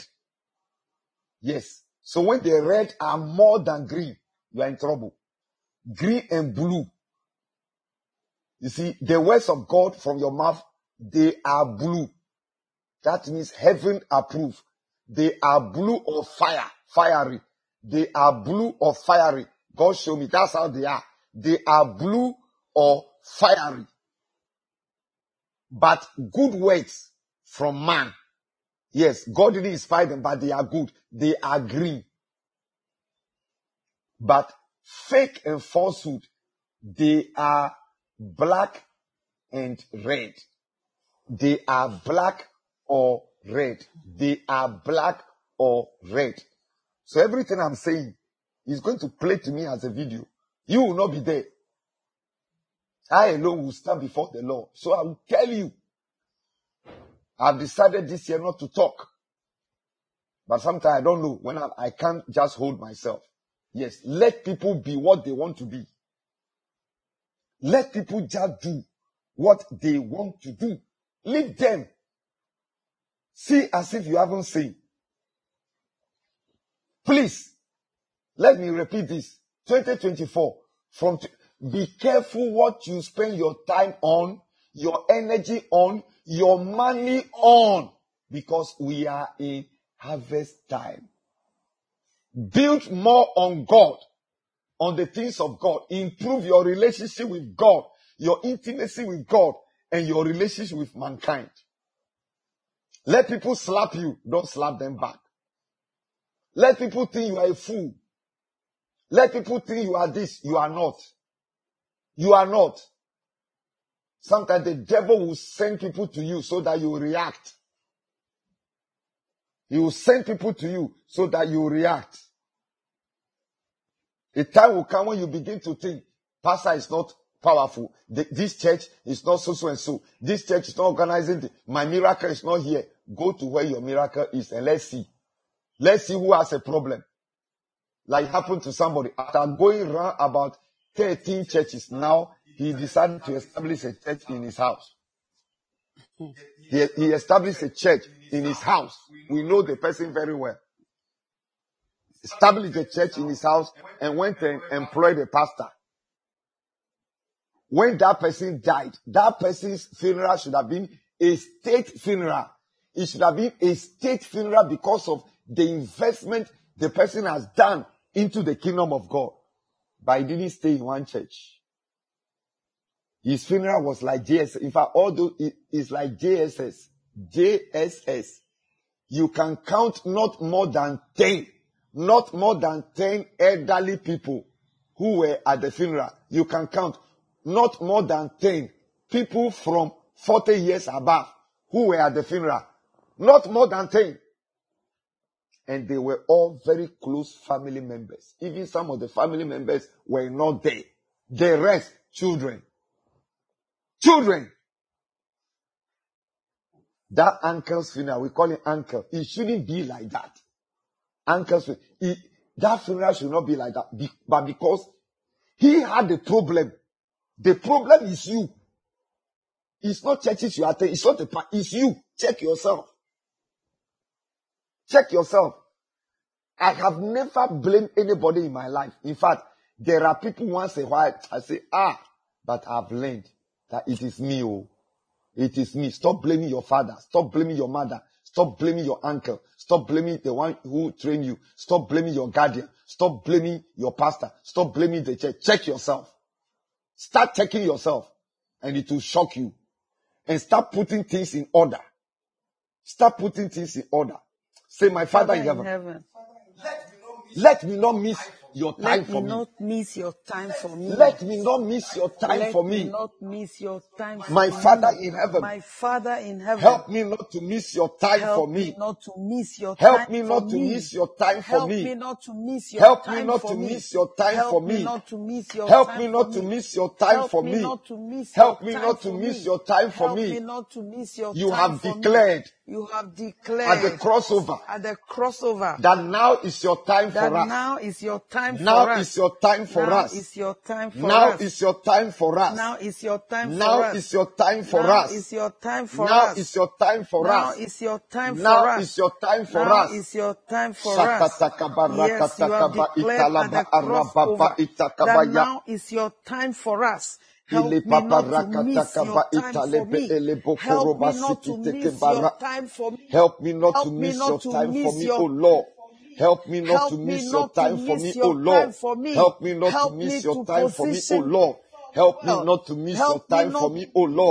Speaker 2: Yes. So when the red are more than green, you are in trouble. Green and blue. You see, the words of God from your mouth, they are blue. That means heaven approved. They are blue or fiery. They are blue or fiery. God show me. That's how they are. They are blue or fiery. But good words from man. Yes, God didn't inspire them, but they are good. They are green. But fake and falsehood, they are black and red. They are black or red. They are black or red. So everything I'm saying is going to play to me as a video. You will not be there. I alone will stand before the Lord. So I will tell you, I've decided this year not to talk. But sometimes I don't know when I can't just hold myself. Yes, let people be what they want to be. Let people just do what they want to do. Leave them. See as if you haven't seen. Please, let me repeat this. 2024, be careful what you spend your time on, your energy on, your money on, because we are in harvest time. Build more on God, on the things of God. Improve your relationship with God, your intimacy with God, and your relationship with mankind. Let people slap you, don't slap them back. Let people think you are a fool. Let people think you are this, you are not. You are not. Sometimes the devil will send people to you so that you react. He will send people to you so that you react. A time will come when you begin to think, pastor is not powerful. This church is not so and so. This church is not organizing. My miracle is not here. Go to where your miracle is and let's see. Let's see who has a problem. Like happened to somebody. After going around about 13 churches, now he decided to establish a church in his house. He established a church in his house. We know the person very well. Established a church in his house and went and employed a pastor. When that person died, that person's funeral should have been a state funeral. It should have been a state funeral because of the investment the person has done into the kingdom of God. But he didn't stay in one church. His funeral was like JSS. In fact, although it is like JSS, you can count not more than 10 elderly people who were at the funeral. You can count not more than 10 people from 40 years above who were at the funeral. Not more than 10. And they were all very close family members. Even some of the family members were not there. The rest, children. Children. That uncle's funeral, we call it uncle. It shouldn't be like that. Uncle's funeral. That funeral should not be like that. But because he had a problem. The problem is you. It's not churches you attend. It's not it's you. Check yourself. Check yourself. I have never blamed anybody in my life. In fact, there are people once in a while, I say, but I've learned that it is me. Oh. It is me. Stop blaming your father. Stop blaming your mother. Stop blaming your uncle. Stop blaming the one who trained you. Stop blaming your guardian. Stop blaming your pastor. Stop blaming the church. Check yourself. Start checking yourself and it will shock you. And start putting things in order. Start putting things in order. Say, my Father in heaven. Let me not miss your time for me.
Speaker 3: Let me not miss your time for me.
Speaker 2: Let me not miss your time for me.
Speaker 3: Let me not miss your time for
Speaker 2: my
Speaker 3: me.
Speaker 2: Father in heaven.
Speaker 3: My Father in heaven.
Speaker 2: Help me not to miss your time for me.
Speaker 3: Help me not to miss your
Speaker 2: Help
Speaker 3: time
Speaker 2: me
Speaker 3: for
Speaker 2: not to
Speaker 3: me.
Speaker 2: miss your time for
Speaker 3: Help
Speaker 2: me.
Speaker 3: me not to miss your
Speaker 2: Help
Speaker 3: time
Speaker 2: me not
Speaker 3: for
Speaker 2: to
Speaker 3: me.
Speaker 2: miss your time
Speaker 3: Help
Speaker 2: for
Speaker 3: me
Speaker 2: me.
Speaker 3: not to miss your
Speaker 2: Help
Speaker 3: time
Speaker 2: me
Speaker 3: for
Speaker 2: not to
Speaker 3: me.
Speaker 2: miss your time
Speaker 3: Help
Speaker 2: for
Speaker 3: me
Speaker 2: me.
Speaker 3: not to miss
Speaker 2: Help
Speaker 3: your
Speaker 2: me
Speaker 3: time
Speaker 2: not to
Speaker 3: for
Speaker 2: miss
Speaker 3: me.
Speaker 2: your time for
Speaker 3: Help
Speaker 2: me.
Speaker 3: me not to miss your
Speaker 2: You
Speaker 3: time
Speaker 2: have
Speaker 3: for me.
Speaker 2: declared
Speaker 3: You have
Speaker 2: at the
Speaker 3: declared
Speaker 2: crossover
Speaker 3: at the crossover
Speaker 2: that now is your time
Speaker 3: that
Speaker 2: for us.
Speaker 3: now is your time
Speaker 2: Now
Speaker 3: for us.
Speaker 2: is your time for
Speaker 3: Now
Speaker 2: us.
Speaker 3: is your time for
Speaker 2: Now
Speaker 3: us.
Speaker 2: is your time for us.
Speaker 3: Now is your time for
Speaker 2: Now
Speaker 3: us.
Speaker 2: is your time for
Speaker 3: Now
Speaker 2: us.
Speaker 3: is your time for
Speaker 2: Now
Speaker 3: us.
Speaker 2: is your time for
Speaker 3: Now
Speaker 2: us.
Speaker 3: is your time for
Speaker 2: Now
Speaker 3: us.
Speaker 2: is your time for
Speaker 3: Now
Speaker 2: us.
Speaker 3: is your time for us. Yes, you have
Speaker 2: Shakatakabarakataka
Speaker 3: declared at the crossover that now is your time for us. Help me not to miss your time for me. Help me not to miss your time for me.
Speaker 2: Help me not to
Speaker 3: Help me
Speaker 2: miss
Speaker 3: not
Speaker 2: your
Speaker 3: to
Speaker 2: time for
Speaker 3: miss
Speaker 2: me,
Speaker 3: your
Speaker 2: oh Lord. Help me not to
Speaker 3: Help me
Speaker 2: miss your
Speaker 3: not to
Speaker 2: time for me,
Speaker 3: miss
Speaker 2: oh
Speaker 3: your
Speaker 2: Lord.
Speaker 3: time for me.
Speaker 2: Help me not to
Speaker 3: Help me
Speaker 2: miss your
Speaker 3: to
Speaker 2: time for me, oh
Speaker 3: position
Speaker 2: Lord. Help me
Speaker 3: well.
Speaker 2: not to miss your
Speaker 3: Help me
Speaker 2: time for
Speaker 3: not
Speaker 2: me, oh Lord.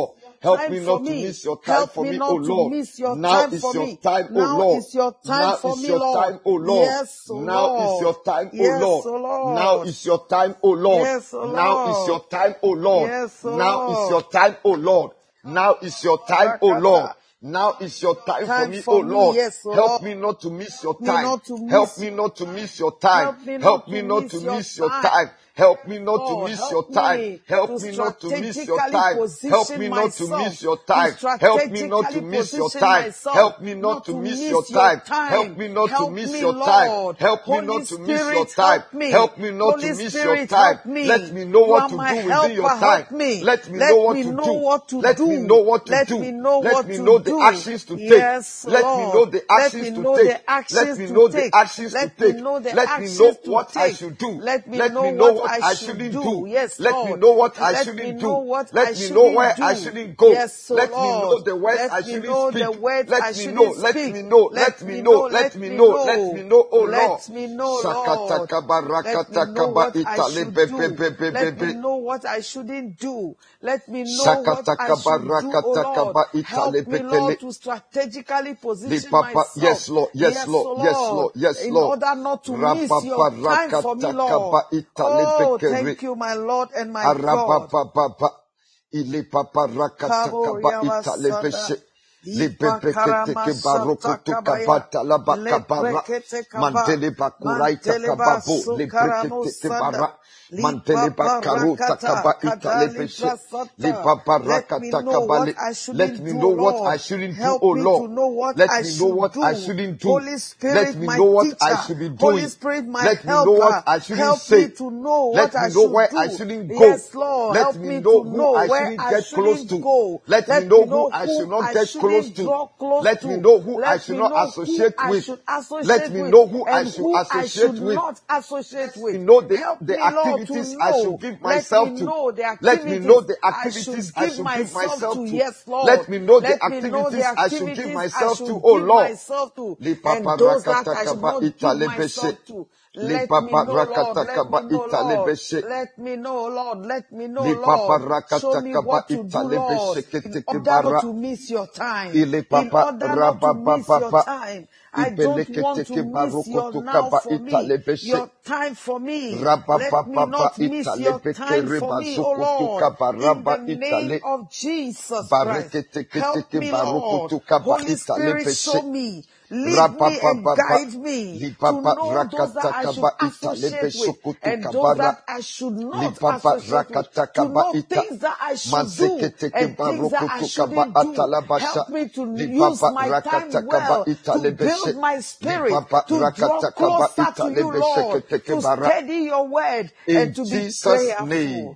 Speaker 2: Help
Speaker 3: time
Speaker 2: me
Speaker 3: for
Speaker 2: not to
Speaker 3: me.
Speaker 2: miss your time
Speaker 3: Help
Speaker 2: for
Speaker 3: me
Speaker 2: me,
Speaker 3: not
Speaker 2: oh
Speaker 3: to
Speaker 2: Lord.
Speaker 3: miss your
Speaker 2: Now
Speaker 3: time
Speaker 2: is
Speaker 3: for
Speaker 2: your
Speaker 3: me.
Speaker 2: time, oh
Speaker 3: Now
Speaker 2: Lord.
Speaker 3: is your time
Speaker 2: Now
Speaker 3: for
Speaker 2: is
Speaker 3: me,
Speaker 2: your
Speaker 3: Lord.
Speaker 2: time, oh Lord.
Speaker 3: Yes, oh
Speaker 2: Now is your
Speaker 3: Lord.
Speaker 2: time, oh
Speaker 3: Yes,
Speaker 2: Lord.
Speaker 3: oh
Speaker 2: Now
Speaker 3: Lord.
Speaker 2: is your time, oh Lord.
Speaker 3: Yes, oh
Speaker 2: Now is your
Speaker 3: Lord.
Speaker 2: time, oh Lord.
Speaker 3: Yes, oh
Speaker 2: Now is your
Speaker 3: Lord.
Speaker 2: time, oh Lord. Now is your time, oh Lord.
Speaker 3: Rakata.
Speaker 2: Now is your time for
Speaker 3: Time
Speaker 2: me,
Speaker 3: for
Speaker 2: oh
Speaker 3: me,
Speaker 2: Lord.
Speaker 3: yes, oh
Speaker 2: Help
Speaker 3: Lord.
Speaker 2: me not to miss your
Speaker 3: Me
Speaker 2: time.
Speaker 3: not to
Speaker 2: Help
Speaker 3: miss.
Speaker 2: me not to miss your time.
Speaker 3: Help me
Speaker 2: Help
Speaker 3: not
Speaker 2: me
Speaker 3: to
Speaker 2: not to
Speaker 3: miss your
Speaker 2: miss your
Speaker 3: time.
Speaker 2: time. Help me not to
Speaker 3: Lord,
Speaker 2: miss your
Speaker 3: help
Speaker 2: time.
Speaker 3: me
Speaker 2: Help
Speaker 3: to
Speaker 2: me not to miss your
Speaker 3: strategically
Speaker 2: time. Help
Speaker 3: position
Speaker 2: me not to
Speaker 3: myself.
Speaker 2: miss your
Speaker 3: To
Speaker 2: time. Help me not to
Speaker 3: strategically
Speaker 2: miss your
Speaker 3: position
Speaker 2: time.
Speaker 3: myself.
Speaker 2: Help me not
Speaker 3: Not
Speaker 2: to
Speaker 3: to
Speaker 2: miss your
Speaker 3: miss your
Speaker 2: time. Help
Speaker 3: time.
Speaker 2: me not to
Speaker 3: Help
Speaker 2: miss
Speaker 3: me,
Speaker 2: your time.
Speaker 3: Lord.
Speaker 2: Help me
Speaker 3: Holy
Speaker 2: not to miss your
Speaker 3: Spirit,
Speaker 2: time.
Speaker 3: help me.
Speaker 2: Help me not to
Speaker 3: Holy
Speaker 2: miss your
Speaker 3: Spirit,
Speaker 2: time.
Speaker 3: help me.
Speaker 2: Let me know
Speaker 3: You
Speaker 2: what
Speaker 3: are
Speaker 2: to
Speaker 3: my
Speaker 2: do within your
Speaker 3: helper.
Speaker 2: time.
Speaker 3: Help me.
Speaker 2: Let me know
Speaker 3: Let
Speaker 2: what
Speaker 3: me
Speaker 2: to
Speaker 3: know
Speaker 2: do.
Speaker 3: what to
Speaker 2: Let
Speaker 3: do.
Speaker 2: me know what to
Speaker 3: Let
Speaker 2: do.
Speaker 3: me know
Speaker 2: Let
Speaker 3: what
Speaker 2: me
Speaker 3: to
Speaker 2: know the
Speaker 3: do.
Speaker 2: actions to take.
Speaker 3: Yes,
Speaker 2: Let me know
Speaker 3: Lord.
Speaker 2: the
Speaker 3: Let me
Speaker 2: actions to
Speaker 3: know
Speaker 2: take.
Speaker 3: the
Speaker 2: Let
Speaker 3: actions
Speaker 2: me
Speaker 3: to
Speaker 2: know the
Speaker 3: take.
Speaker 2: actions to
Speaker 3: Let me
Speaker 2: take.
Speaker 3: know the
Speaker 2: Let me know
Speaker 3: actions to
Speaker 2: what I
Speaker 3: take.
Speaker 2: should do.
Speaker 3: Let me
Speaker 2: Let
Speaker 3: know
Speaker 2: me know
Speaker 3: what
Speaker 2: what
Speaker 3: I
Speaker 2: I
Speaker 3: should
Speaker 2: shouldn't
Speaker 3: do.
Speaker 2: do.
Speaker 3: Yes,
Speaker 2: Let me
Speaker 3: Lord.
Speaker 2: know what I
Speaker 3: Let me
Speaker 2: shouldn't
Speaker 3: know
Speaker 2: do.
Speaker 3: what I
Speaker 2: Let me know where
Speaker 3: shouldn't
Speaker 2: I
Speaker 3: do.
Speaker 2: shouldn't go.
Speaker 3: Yes, so
Speaker 2: Let me know
Speaker 3: Lord.
Speaker 2: the words I
Speaker 3: Let me
Speaker 2: shouldn't
Speaker 3: know
Speaker 2: speak.
Speaker 3: the words I
Speaker 2: Let me know.
Speaker 3: shouldn't
Speaker 2: Let
Speaker 3: speak.
Speaker 2: me know.
Speaker 3: Let
Speaker 2: Let me
Speaker 3: me
Speaker 2: know.
Speaker 3: know.
Speaker 2: Let
Speaker 3: Let
Speaker 2: me
Speaker 3: me
Speaker 2: know. Let me
Speaker 3: know.
Speaker 2: know. Oh Lord.
Speaker 3: Let me know, Lord.
Speaker 2: Shakataka
Speaker 3: Let me know
Speaker 2: barakatakaba
Speaker 3: what I should do. Let me
Speaker 2: italebebebebebe.
Speaker 3: know what I shouldn't do. Let me know what I
Speaker 2: Shakataka
Speaker 3: should do, oh Lord.
Speaker 2: barakatakaba
Speaker 3: Help me,
Speaker 2: italebekele.
Speaker 3: Lord, to strategically position
Speaker 2: Papa,
Speaker 3: myself.
Speaker 2: yes, Lord, yes,
Speaker 3: Yes,
Speaker 2: Lord,
Speaker 3: oh
Speaker 2: yes,
Speaker 3: Lord.
Speaker 2: Lord, yes,
Speaker 3: In
Speaker 2: Lord.
Speaker 3: order not to miss your time for me, Lord.
Speaker 2: Rababarakatakaba
Speaker 3: Oh,
Speaker 2: italebekere.
Speaker 3: thank you, my Lord and my God.
Speaker 2: Arabababa. Ile papa
Speaker 3: Kabo
Speaker 2: rakatakaba
Speaker 3: Yawasada.
Speaker 2: italebeshe.
Speaker 3: Ipa
Speaker 2: Lebebeketeke
Speaker 3: Karamashata
Speaker 2: barokoto
Speaker 3: Kabaya.
Speaker 2: kabata labakabara.
Speaker 3: Leprekete Kaba.
Speaker 2: Mandele bakuraita
Speaker 3: Manteleba
Speaker 2: kababo.
Speaker 3: Sukarano
Speaker 2: Lebreketeke
Speaker 3: Sanda.
Speaker 2: bara. Mandele
Speaker 3: Lipa
Speaker 2: bakarota
Speaker 3: Parakata.
Speaker 2: kaba
Speaker 3: Kadali
Speaker 2: italebeshe.
Speaker 3: Prasata.
Speaker 2: Lebaba
Speaker 3: Let me know
Speaker 2: rakatakaba
Speaker 3: what
Speaker 2: le.
Speaker 3: I
Speaker 2: Let
Speaker 3: shouldn't
Speaker 2: me
Speaker 3: do,
Speaker 2: know what I
Speaker 3: Lord.
Speaker 2: shouldn't do,
Speaker 3: Help
Speaker 2: oh
Speaker 3: me to
Speaker 2: Lord.
Speaker 3: know what
Speaker 2: Let
Speaker 3: I
Speaker 2: me know
Speaker 3: should
Speaker 2: what I
Speaker 3: do.
Speaker 2: shouldn't do.
Speaker 3: Holy
Speaker 2: Let
Speaker 3: Spirit,
Speaker 2: me
Speaker 3: my
Speaker 2: know what I
Speaker 3: teacher.
Speaker 2: should be
Speaker 3: Holy
Speaker 2: doing.
Speaker 3: Spirit, my
Speaker 2: Let me know what
Speaker 3: helper.
Speaker 2: I shouldn't
Speaker 3: Help me
Speaker 2: say.
Speaker 3: to know what
Speaker 2: Let
Speaker 3: I
Speaker 2: me know
Speaker 3: should
Speaker 2: where I
Speaker 3: do.
Speaker 2: shouldn't go.
Speaker 3: Yes, Lord.
Speaker 2: Let
Speaker 3: Help
Speaker 2: me
Speaker 3: me
Speaker 2: know
Speaker 3: to
Speaker 2: who
Speaker 3: know
Speaker 2: I
Speaker 3: where
Speaker 2: shouldn't
Speaker 3: I
Speaker 2: get close
Speaker 3: shouldn't
Speaker 2: to.
Speaker 3: go.
Speaker 2: Let me
Speaker 3: Let me
Speaker 2: know who
Speaker 3: know
Speaker 2: I should
Speaker 3: whom
Speaker 2: not
Speaker 3: I
Speaker 2: get close
Speaker 3: shouldn't
Speaker 2: to.
Speaker 3: draw close
Speaker 2: Let me
Speaker 3: to.
Speaker 2: know who I
Speaker 3: Let
Speaker 2: should
Speaker 3: me
Speaker 2: not
Speaker 3: know who
Speaker 2: associate
Speaker 3: I
Speaker 2: with.
Speaker 3: should
Speaker 2: Let
Speaker 3: associate
Speaker 2: me
Speaker 3: with
Speaker 2: know who I
Speaker 3: and
Speaker 2: should
Speaker 3: who I
Speaker 2: associate
Speaker 3: should
Speaker 2: with.
Speaker 3: not associate
Speaker 2: Let me
Speaker 3: with.
Speaker 2: know
Speaker 3: Help
Speaker 2: the
Speaker 3: me, Lord, to
Speaker 2: activities I should
Speaker 3: know.
Speaker 2: give
Speaker 3: Let me
Speaker 2: myself to.
Speaker 3: know the
Speaker 2: Let me know
Speaker 3: activities
Speaker 2: the
Speaker 3: I
Speaker 2: activities
Speaker 3: should
Speaker 2: I
Speaker 3: give
Speaker 2: should give
Speaker 3: myself
Speaker 2: myself
Speaker 3: to.
Speaker 2: to.
Speaker 3: Yes, Lord.
Speaker 2: Let me know the
Speaker 3: Let me know the
Speaker 2: activities I should give
Speaker 3: activities I
Speaker 2: myself to,
Speaker 3: should
Speaker 2: oh
Speaker 3: give
Speaker 2: Lord.
Speaker 3: myself to
Speaker 2: Li
Speaker 3: and
Speaker 2: papa
Speaker 3: those that I should
Speaker 2: rakatakaba
Speaker 3: not give
Speaker 2: italebeshe.
Speaker 3: myself to.
Speaker 2: Li
Speaker 3: Let me
Speaker 2: papa
Speaker 3: know, Lord. Let me
Speaker 2: rakatakaba
Speaker 3: know, Lord.
Speaker 2: italebeshe.
Speaker 3: Let me know, Lord. Let me know,
Speaker 2: Li papa
Speaker 3: Lord. Show me
Speaker 2: rakatakaba
Speaker 3: what to do, Lord,
Speaker 2: italebeshe
Speaker 3: in
Speaker 2: keteke
Speaker 3: order not
Speaker 2: bara.
Speaker 3: to miss your time.
Speaker 2: Ile
Speaker 3: In
Speaker 2: papa
Speaker 3: order not to miss your
Speaker 2: rabababa.
Speaker 3: time. I don't want to
Speaker 2: Ibeleketeke
Speaker 3: miss your now
Speaker 2: barokotukaba
Speaker 3: for me,
Speaker 2: italebeshe.
Speaker 3: your time for me. Let me
Speaker 2: Rabababa
Speaker 3: not miss your
Speaker 2: italebeke
Speaker 3: time for me, oh Lord,
Speaker 2: rebazokotukaba
Speaker 3: in the
Speaker 2: raba
Speaker 3: name
Speaker 2: itale.
Speaker 3: of Jesus Christ. Help
Speaker 2: Bareketeketeke
Speaker 3: me, Lord.
Speaker 2: barokotukaba
Speaker 3: Holy Spirit, show
Speaker 2: italebeshe.
Speaker 3: me, lead me and
Speaker 2: Rabababa.
Speaker 3: guide me to
Speaker 2: Libaba
Speaker 3: know those that I should
Speaker 2: rakatakaba
Speaker 3: associate with and those
Speaker 2: italebeshokotukabara.
Speaker 3: that I should not
Speaker 2: Libaba
Speaker 3: associate with, to
Speaker 2: rakatakaba
Speaker 3: know
Speaker 2: ita.
Speaker 3: things that I should do
Speaker 2: Manseketeke
Speaker 3: and things that I
Speaker 2: barokotukaba
Speaker 3: shouldn't do.
Speaker 2: atalabasha.
Speaker 3: Help me to use
Speaker 2: Libaba
Speaker 3: my time
Speaker 2: rakatakaba
Speaker 3: well, to build
Speaker 2: italebeshe.
Speaker 3: my spirit,
Speaker 2: Libaba
Speaker 3: to draw
Speaker 2: rakatakaba
Speaker 3: closer to you,
Speaker 2: italebeshe
Speaker 3: Lord,
Speaker 2: keteke
Speaker 3: to
Speaker 2: bara.
Speaker 3: study your word and
Speaker 2: In
Speaker 3: to be
Speaker 2: Jesus' name.
Speaker 3: prayerful.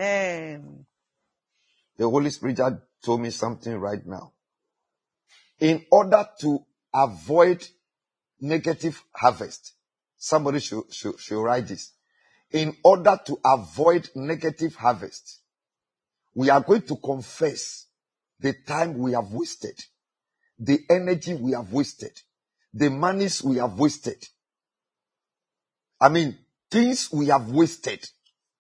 Speaker 3: Amen.
Speaker 2: The Holy Spirit just told me something right now. In order to avoid negative harvest, somebody should write this. In order to avoid negative harvest, we are going to confess the time we have wasted, the energy we have wasted, the monies we have wasted. I mean, things we have wasted.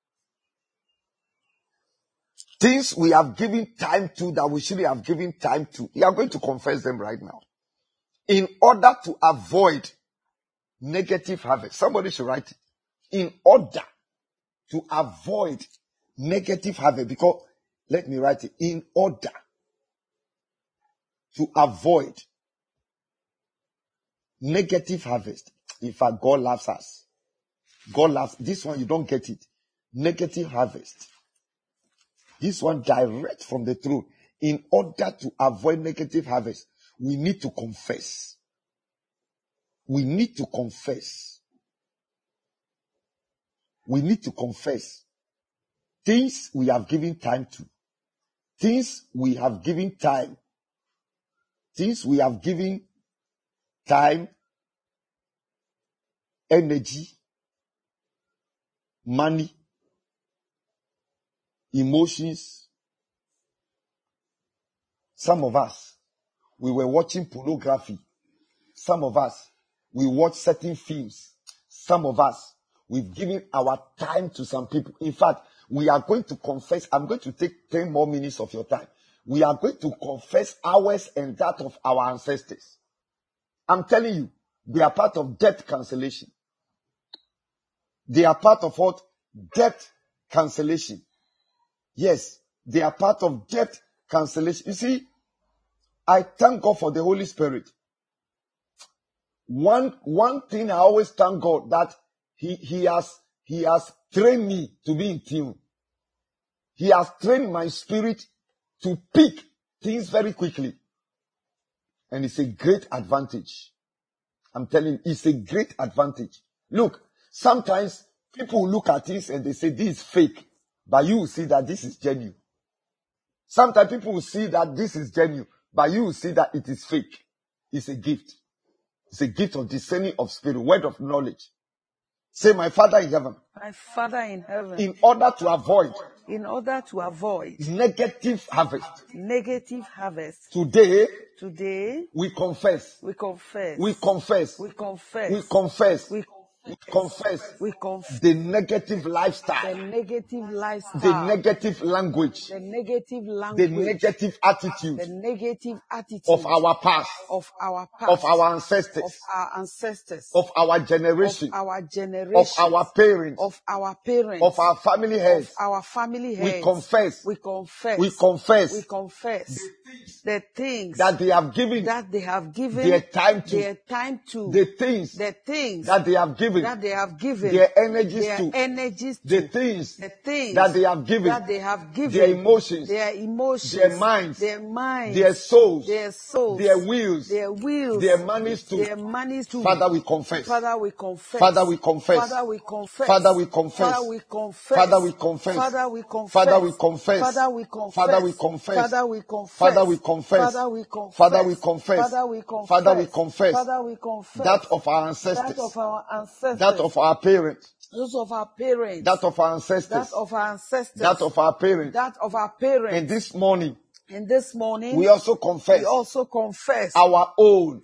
Speaker 2: Things we have given time to that we shouldn't have given time to. We are going to confess them right now. In order to avoid negative harvest. Somebody should write it. In order to avoid negative harvest. Because, let me write it. In order to avoid negative harvest. In fact, God loves us. God loves. This one, you don't get it. Negative harvest. This one direct from the throne. In order to avoid negative harvest, we need to confess. We need to confess. We need to confess things we have given time to. Things we have given time. Things we have given time, energy, money, emotions. Some of us, we were watching pornography. Some of us, we watch certain films. Some of us, we've given our time to some people. In fact, we are going to confess. I'm going to take 10 more minutes of your time. we are going to confess ours and that of our ancestors. I'm telling you, they are part of debt cancellation. They are part of what? Debt cancellation. Yes, they are part of debt cancellation. You see, I thank God for the Holy Spirit. One thing I always thank God, that He has trained me to be in tune. He has trained my spirit to pick things very quickly. And it's a great advantage. I'm telling you, it's a great advantage. Look, sometimes people look at this and they say this is fake, but you will see that this is genuine. Sometimes people will see that this is genuine, but you will see that it is fake. It's a gift. It's a gift of discerning of spirit, word of knowledge. Say, my Father in heaven.
Speaker 3: My Father in heaven.
Speaker 2: In order to avoid
Speaker 3: negative harvest.
Speaker 2: Today,
Speaker 3: we
Speaker 2: confess the negative lifestyle, the negative language, the negative attitude, of our past, of our ancestors, of our generation, of our parents, of our family heads. We confess
Speaker 3: the things
Speaker 2: that they have given their time to, the things that they have given their energies to, the things that they have given their emotions, their minds, their souls, their wills, their monies to. Father, we confess. Father, we confess. Father, we confess. Father, we confess. Father, we confess. Father, we confess. Father, we confess. Father, we confess. Father, we confess. Father, we confess. Father, we confess. Father, we confess. Father, we confess. Father, we confess. That of our ancestors. That of our parents.
Speaker 3: Those of our parents.
Speaker 2: That of our ancestors.
Speaker 3: That of our ancestors.
Speaker 2: That of our parents.
Speaker 3: That of our parents.
Speaker 2: And this morning,
Speaker 3: we also confess
Speaker 2: our own.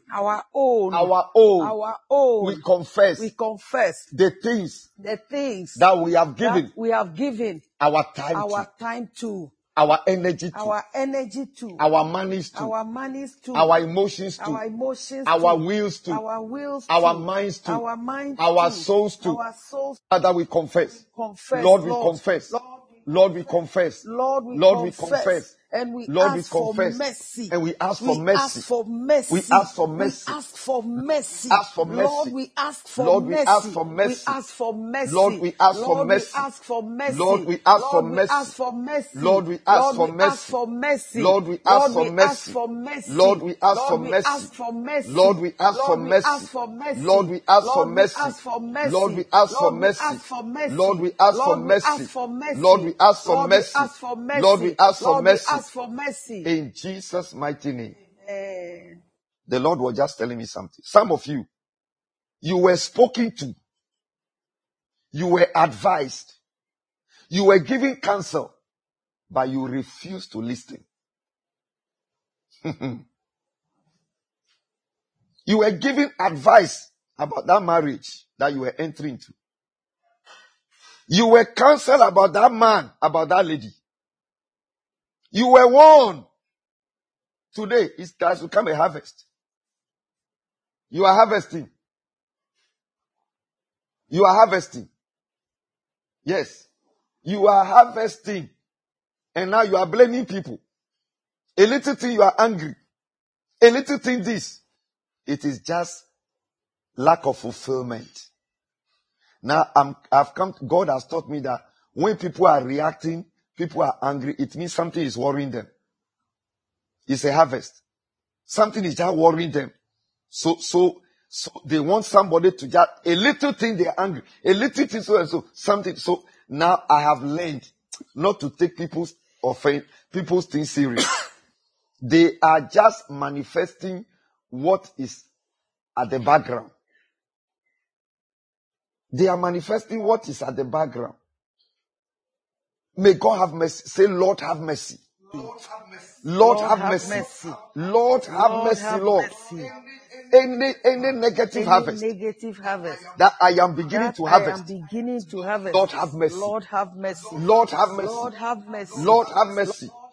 Speaker 2: We confess the things that we have given our time to, our energy to, our monies to, our emotions to, our wills to, our minds to, our souls to. Father, we confess. Lord, we confess. Lord, we confess. Lord, we confess.
Speaker 3: And we
Speaker 2: Lord,
Speaker 3: ask for mercy.
Speaker 2: And we ask for mercy.
Speaker 3: We ask for mercy.
Speaker 2: We ask for mercy.
Speaker 3: Ask for mercy.
Speaker 2: Lord,
Speaker 3: we ask for
Speaker 2: Lord,
Speaker 3: mercy.
Speaker 2: we ask for mercy.
Speaker 3: We ask for mercy.
Speaker 2: Lord, we ask for mercy.
Speaker 3: Lord, we ask for mercy.
Speaker 2: Lord, we ask for mercy. Lord, we ask for mercy. Lord, we ask for mercy. Lord, we ask for mercy. Lord, we ask for mercy. Lord, we ask for mercy. Lord, we ask for mercy. Lord, we ask for mercy. Lord, we ask for mercy.
Speaker 3: For mercy.
Speaker 2: In Jesus' mighty name. The Lord was just telling me something. Some of you, you were spoken to. You were advised. You were given counsel, but you refused to listen. You were given advice about that marriage that you were entering into. You were counseled about that man, about that lady. You were warned. Today, it has become a harvest. You are harvesting. You are harvesting. Yes. You are harvesting. And now you are blaming people. A little thing you are angry. A little thing this. It is just lack of fulfillment. Now God has taught me that when people are reacting, people are angry, it means something is worrying them. It's a harvest. Something is just worrying them. So they want somebody to just, a little thing they are angry. A little thing so something. So now I have learned not to take people's things serious. They are just manifesting what is at the background. They are manifesting what is at the background. May God have mercy. Say, Lord, have mercy. Lord, have mercy. Lord, have mercy, Lord. Any negative harvest that I am beginning to harvest. Lord, have mercy. Lord, have mercy. Lord, have mercy. Lord, have mercy.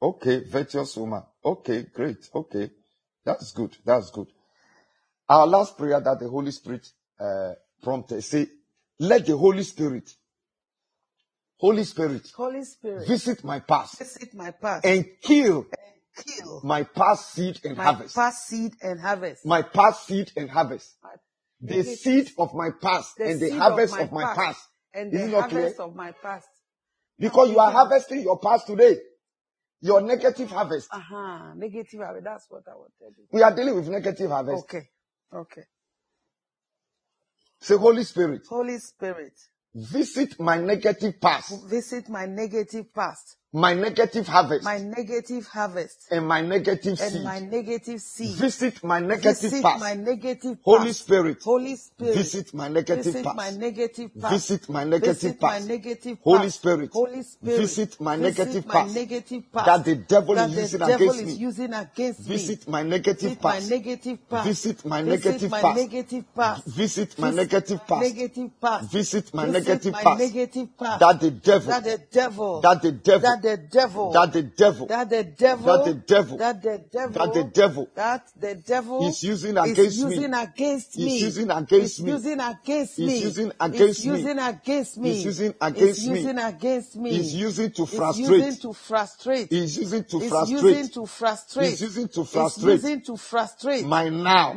Speaker 2: Okay, virtuous woman. Okay, great. Okay, that's good. That's good. Our last prayer that the Holy Spirit prompted, say, let the Holy Spirit, visit my past and kill my past seed and harvest. My past seed and harvest. The seed of my past and the harvest of my past. Is it not clear? Because you are harvesting your past today. Your negative harvest.
Speaker 3: Negative harvest. That's what I want to do.
Speaker 2: We are dealing with negative harvest.
Speaker 3: Okay.
Speaker 2: Say, Holy Spirit,
Speaker 3: visit
Speaker 2: my negative past.
Speaker 3: My negative
Speaker 2: harvest. And my negative seed. Visit my negative past. Holy Spirit, visit my negative past. Visit my negative past. Holy Spirit, visit my negative past. That the devil is using against me. Visit my negative past. Visit my negative past. Visit my negative past. Visit my negative past. That the devil is using against me. Is using to frustrate. Is using to frustrate. My now.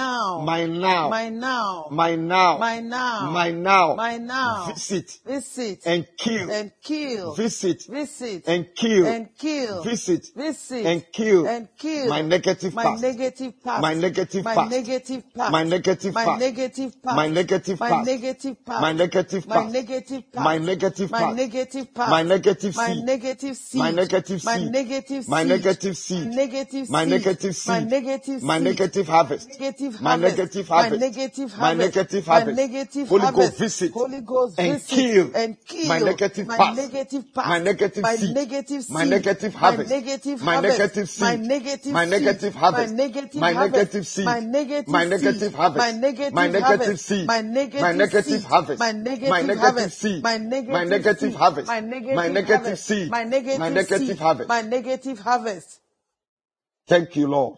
Speaker 2: Visit and kill. Visit and kill. Visit and kill my negative past. My negative past. My negative past. My negative past. My negative past. My negative past. My negative seed. My negative seed. My negative seed. My negative seed. My negative harvest. My negative harvest. My negative harvest. Holy Ghost visit and kill my negative past. My negative seed. My negative harvest. My negative seed. My negative harvest. My negative seed. My negative harvest. My negative seed. My negative harvest. My negative seed. My negative harvest. My negative seed. My negative harvest.
Speaker 3: My negative harvest.
Speaker 2: Thank you, Lord.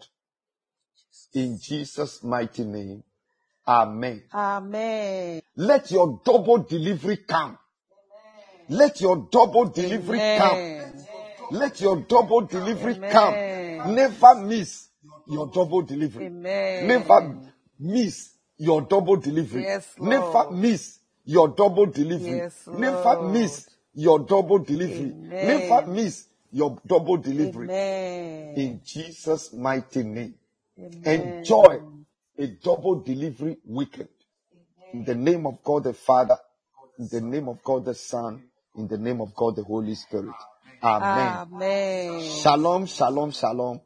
Speaker 2: In Jesus' mighty name. Amen. Let your double delivery come. Let your double delivery come. Let your double delivery come. Never miss your double delivery. Never miss your double delivery. Never miss your double delivery. Never miss your double delivery. Never miss your double delivery. In Jesus' mighty name. Enjoy a double delivery weekend. In the name of God the Father, in the name of God the Son, in the name of God the Holy Spirit. Amen. Shalom, shalom, shalom.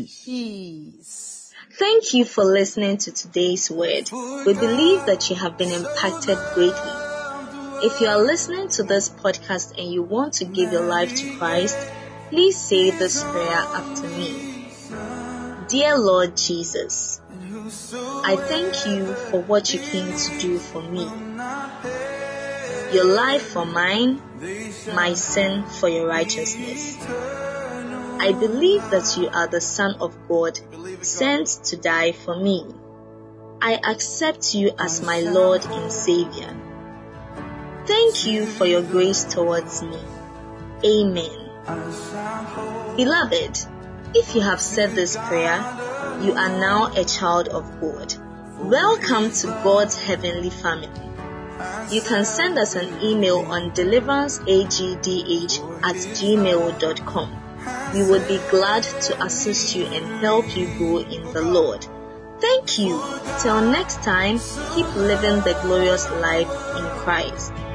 Speaker 2: Peace.
Speaker 1: Thank you for listening to today's word. We believe that you have been impacted greatly. If you are listening to this podcast and you want to give your life to Christ, please say this prayer after me. Dear Lord Jesus, I thank you for what you came to do for me. Your life for mine, my sin for your righteousness. I believe that you are the Son of God, sent to die for me. I accept you as my Lord and Savior. Thank you for your grace towards me. Amen. Beloved, if you have said this prayer, you are now a child of God. Welcome to God's heavenly family. You can send us an email on deliveranceagdh@gmail.com. We would be glad to assist you and help you grow in the Lord. Thank you. Till next time, keep living the glorious life in Christ.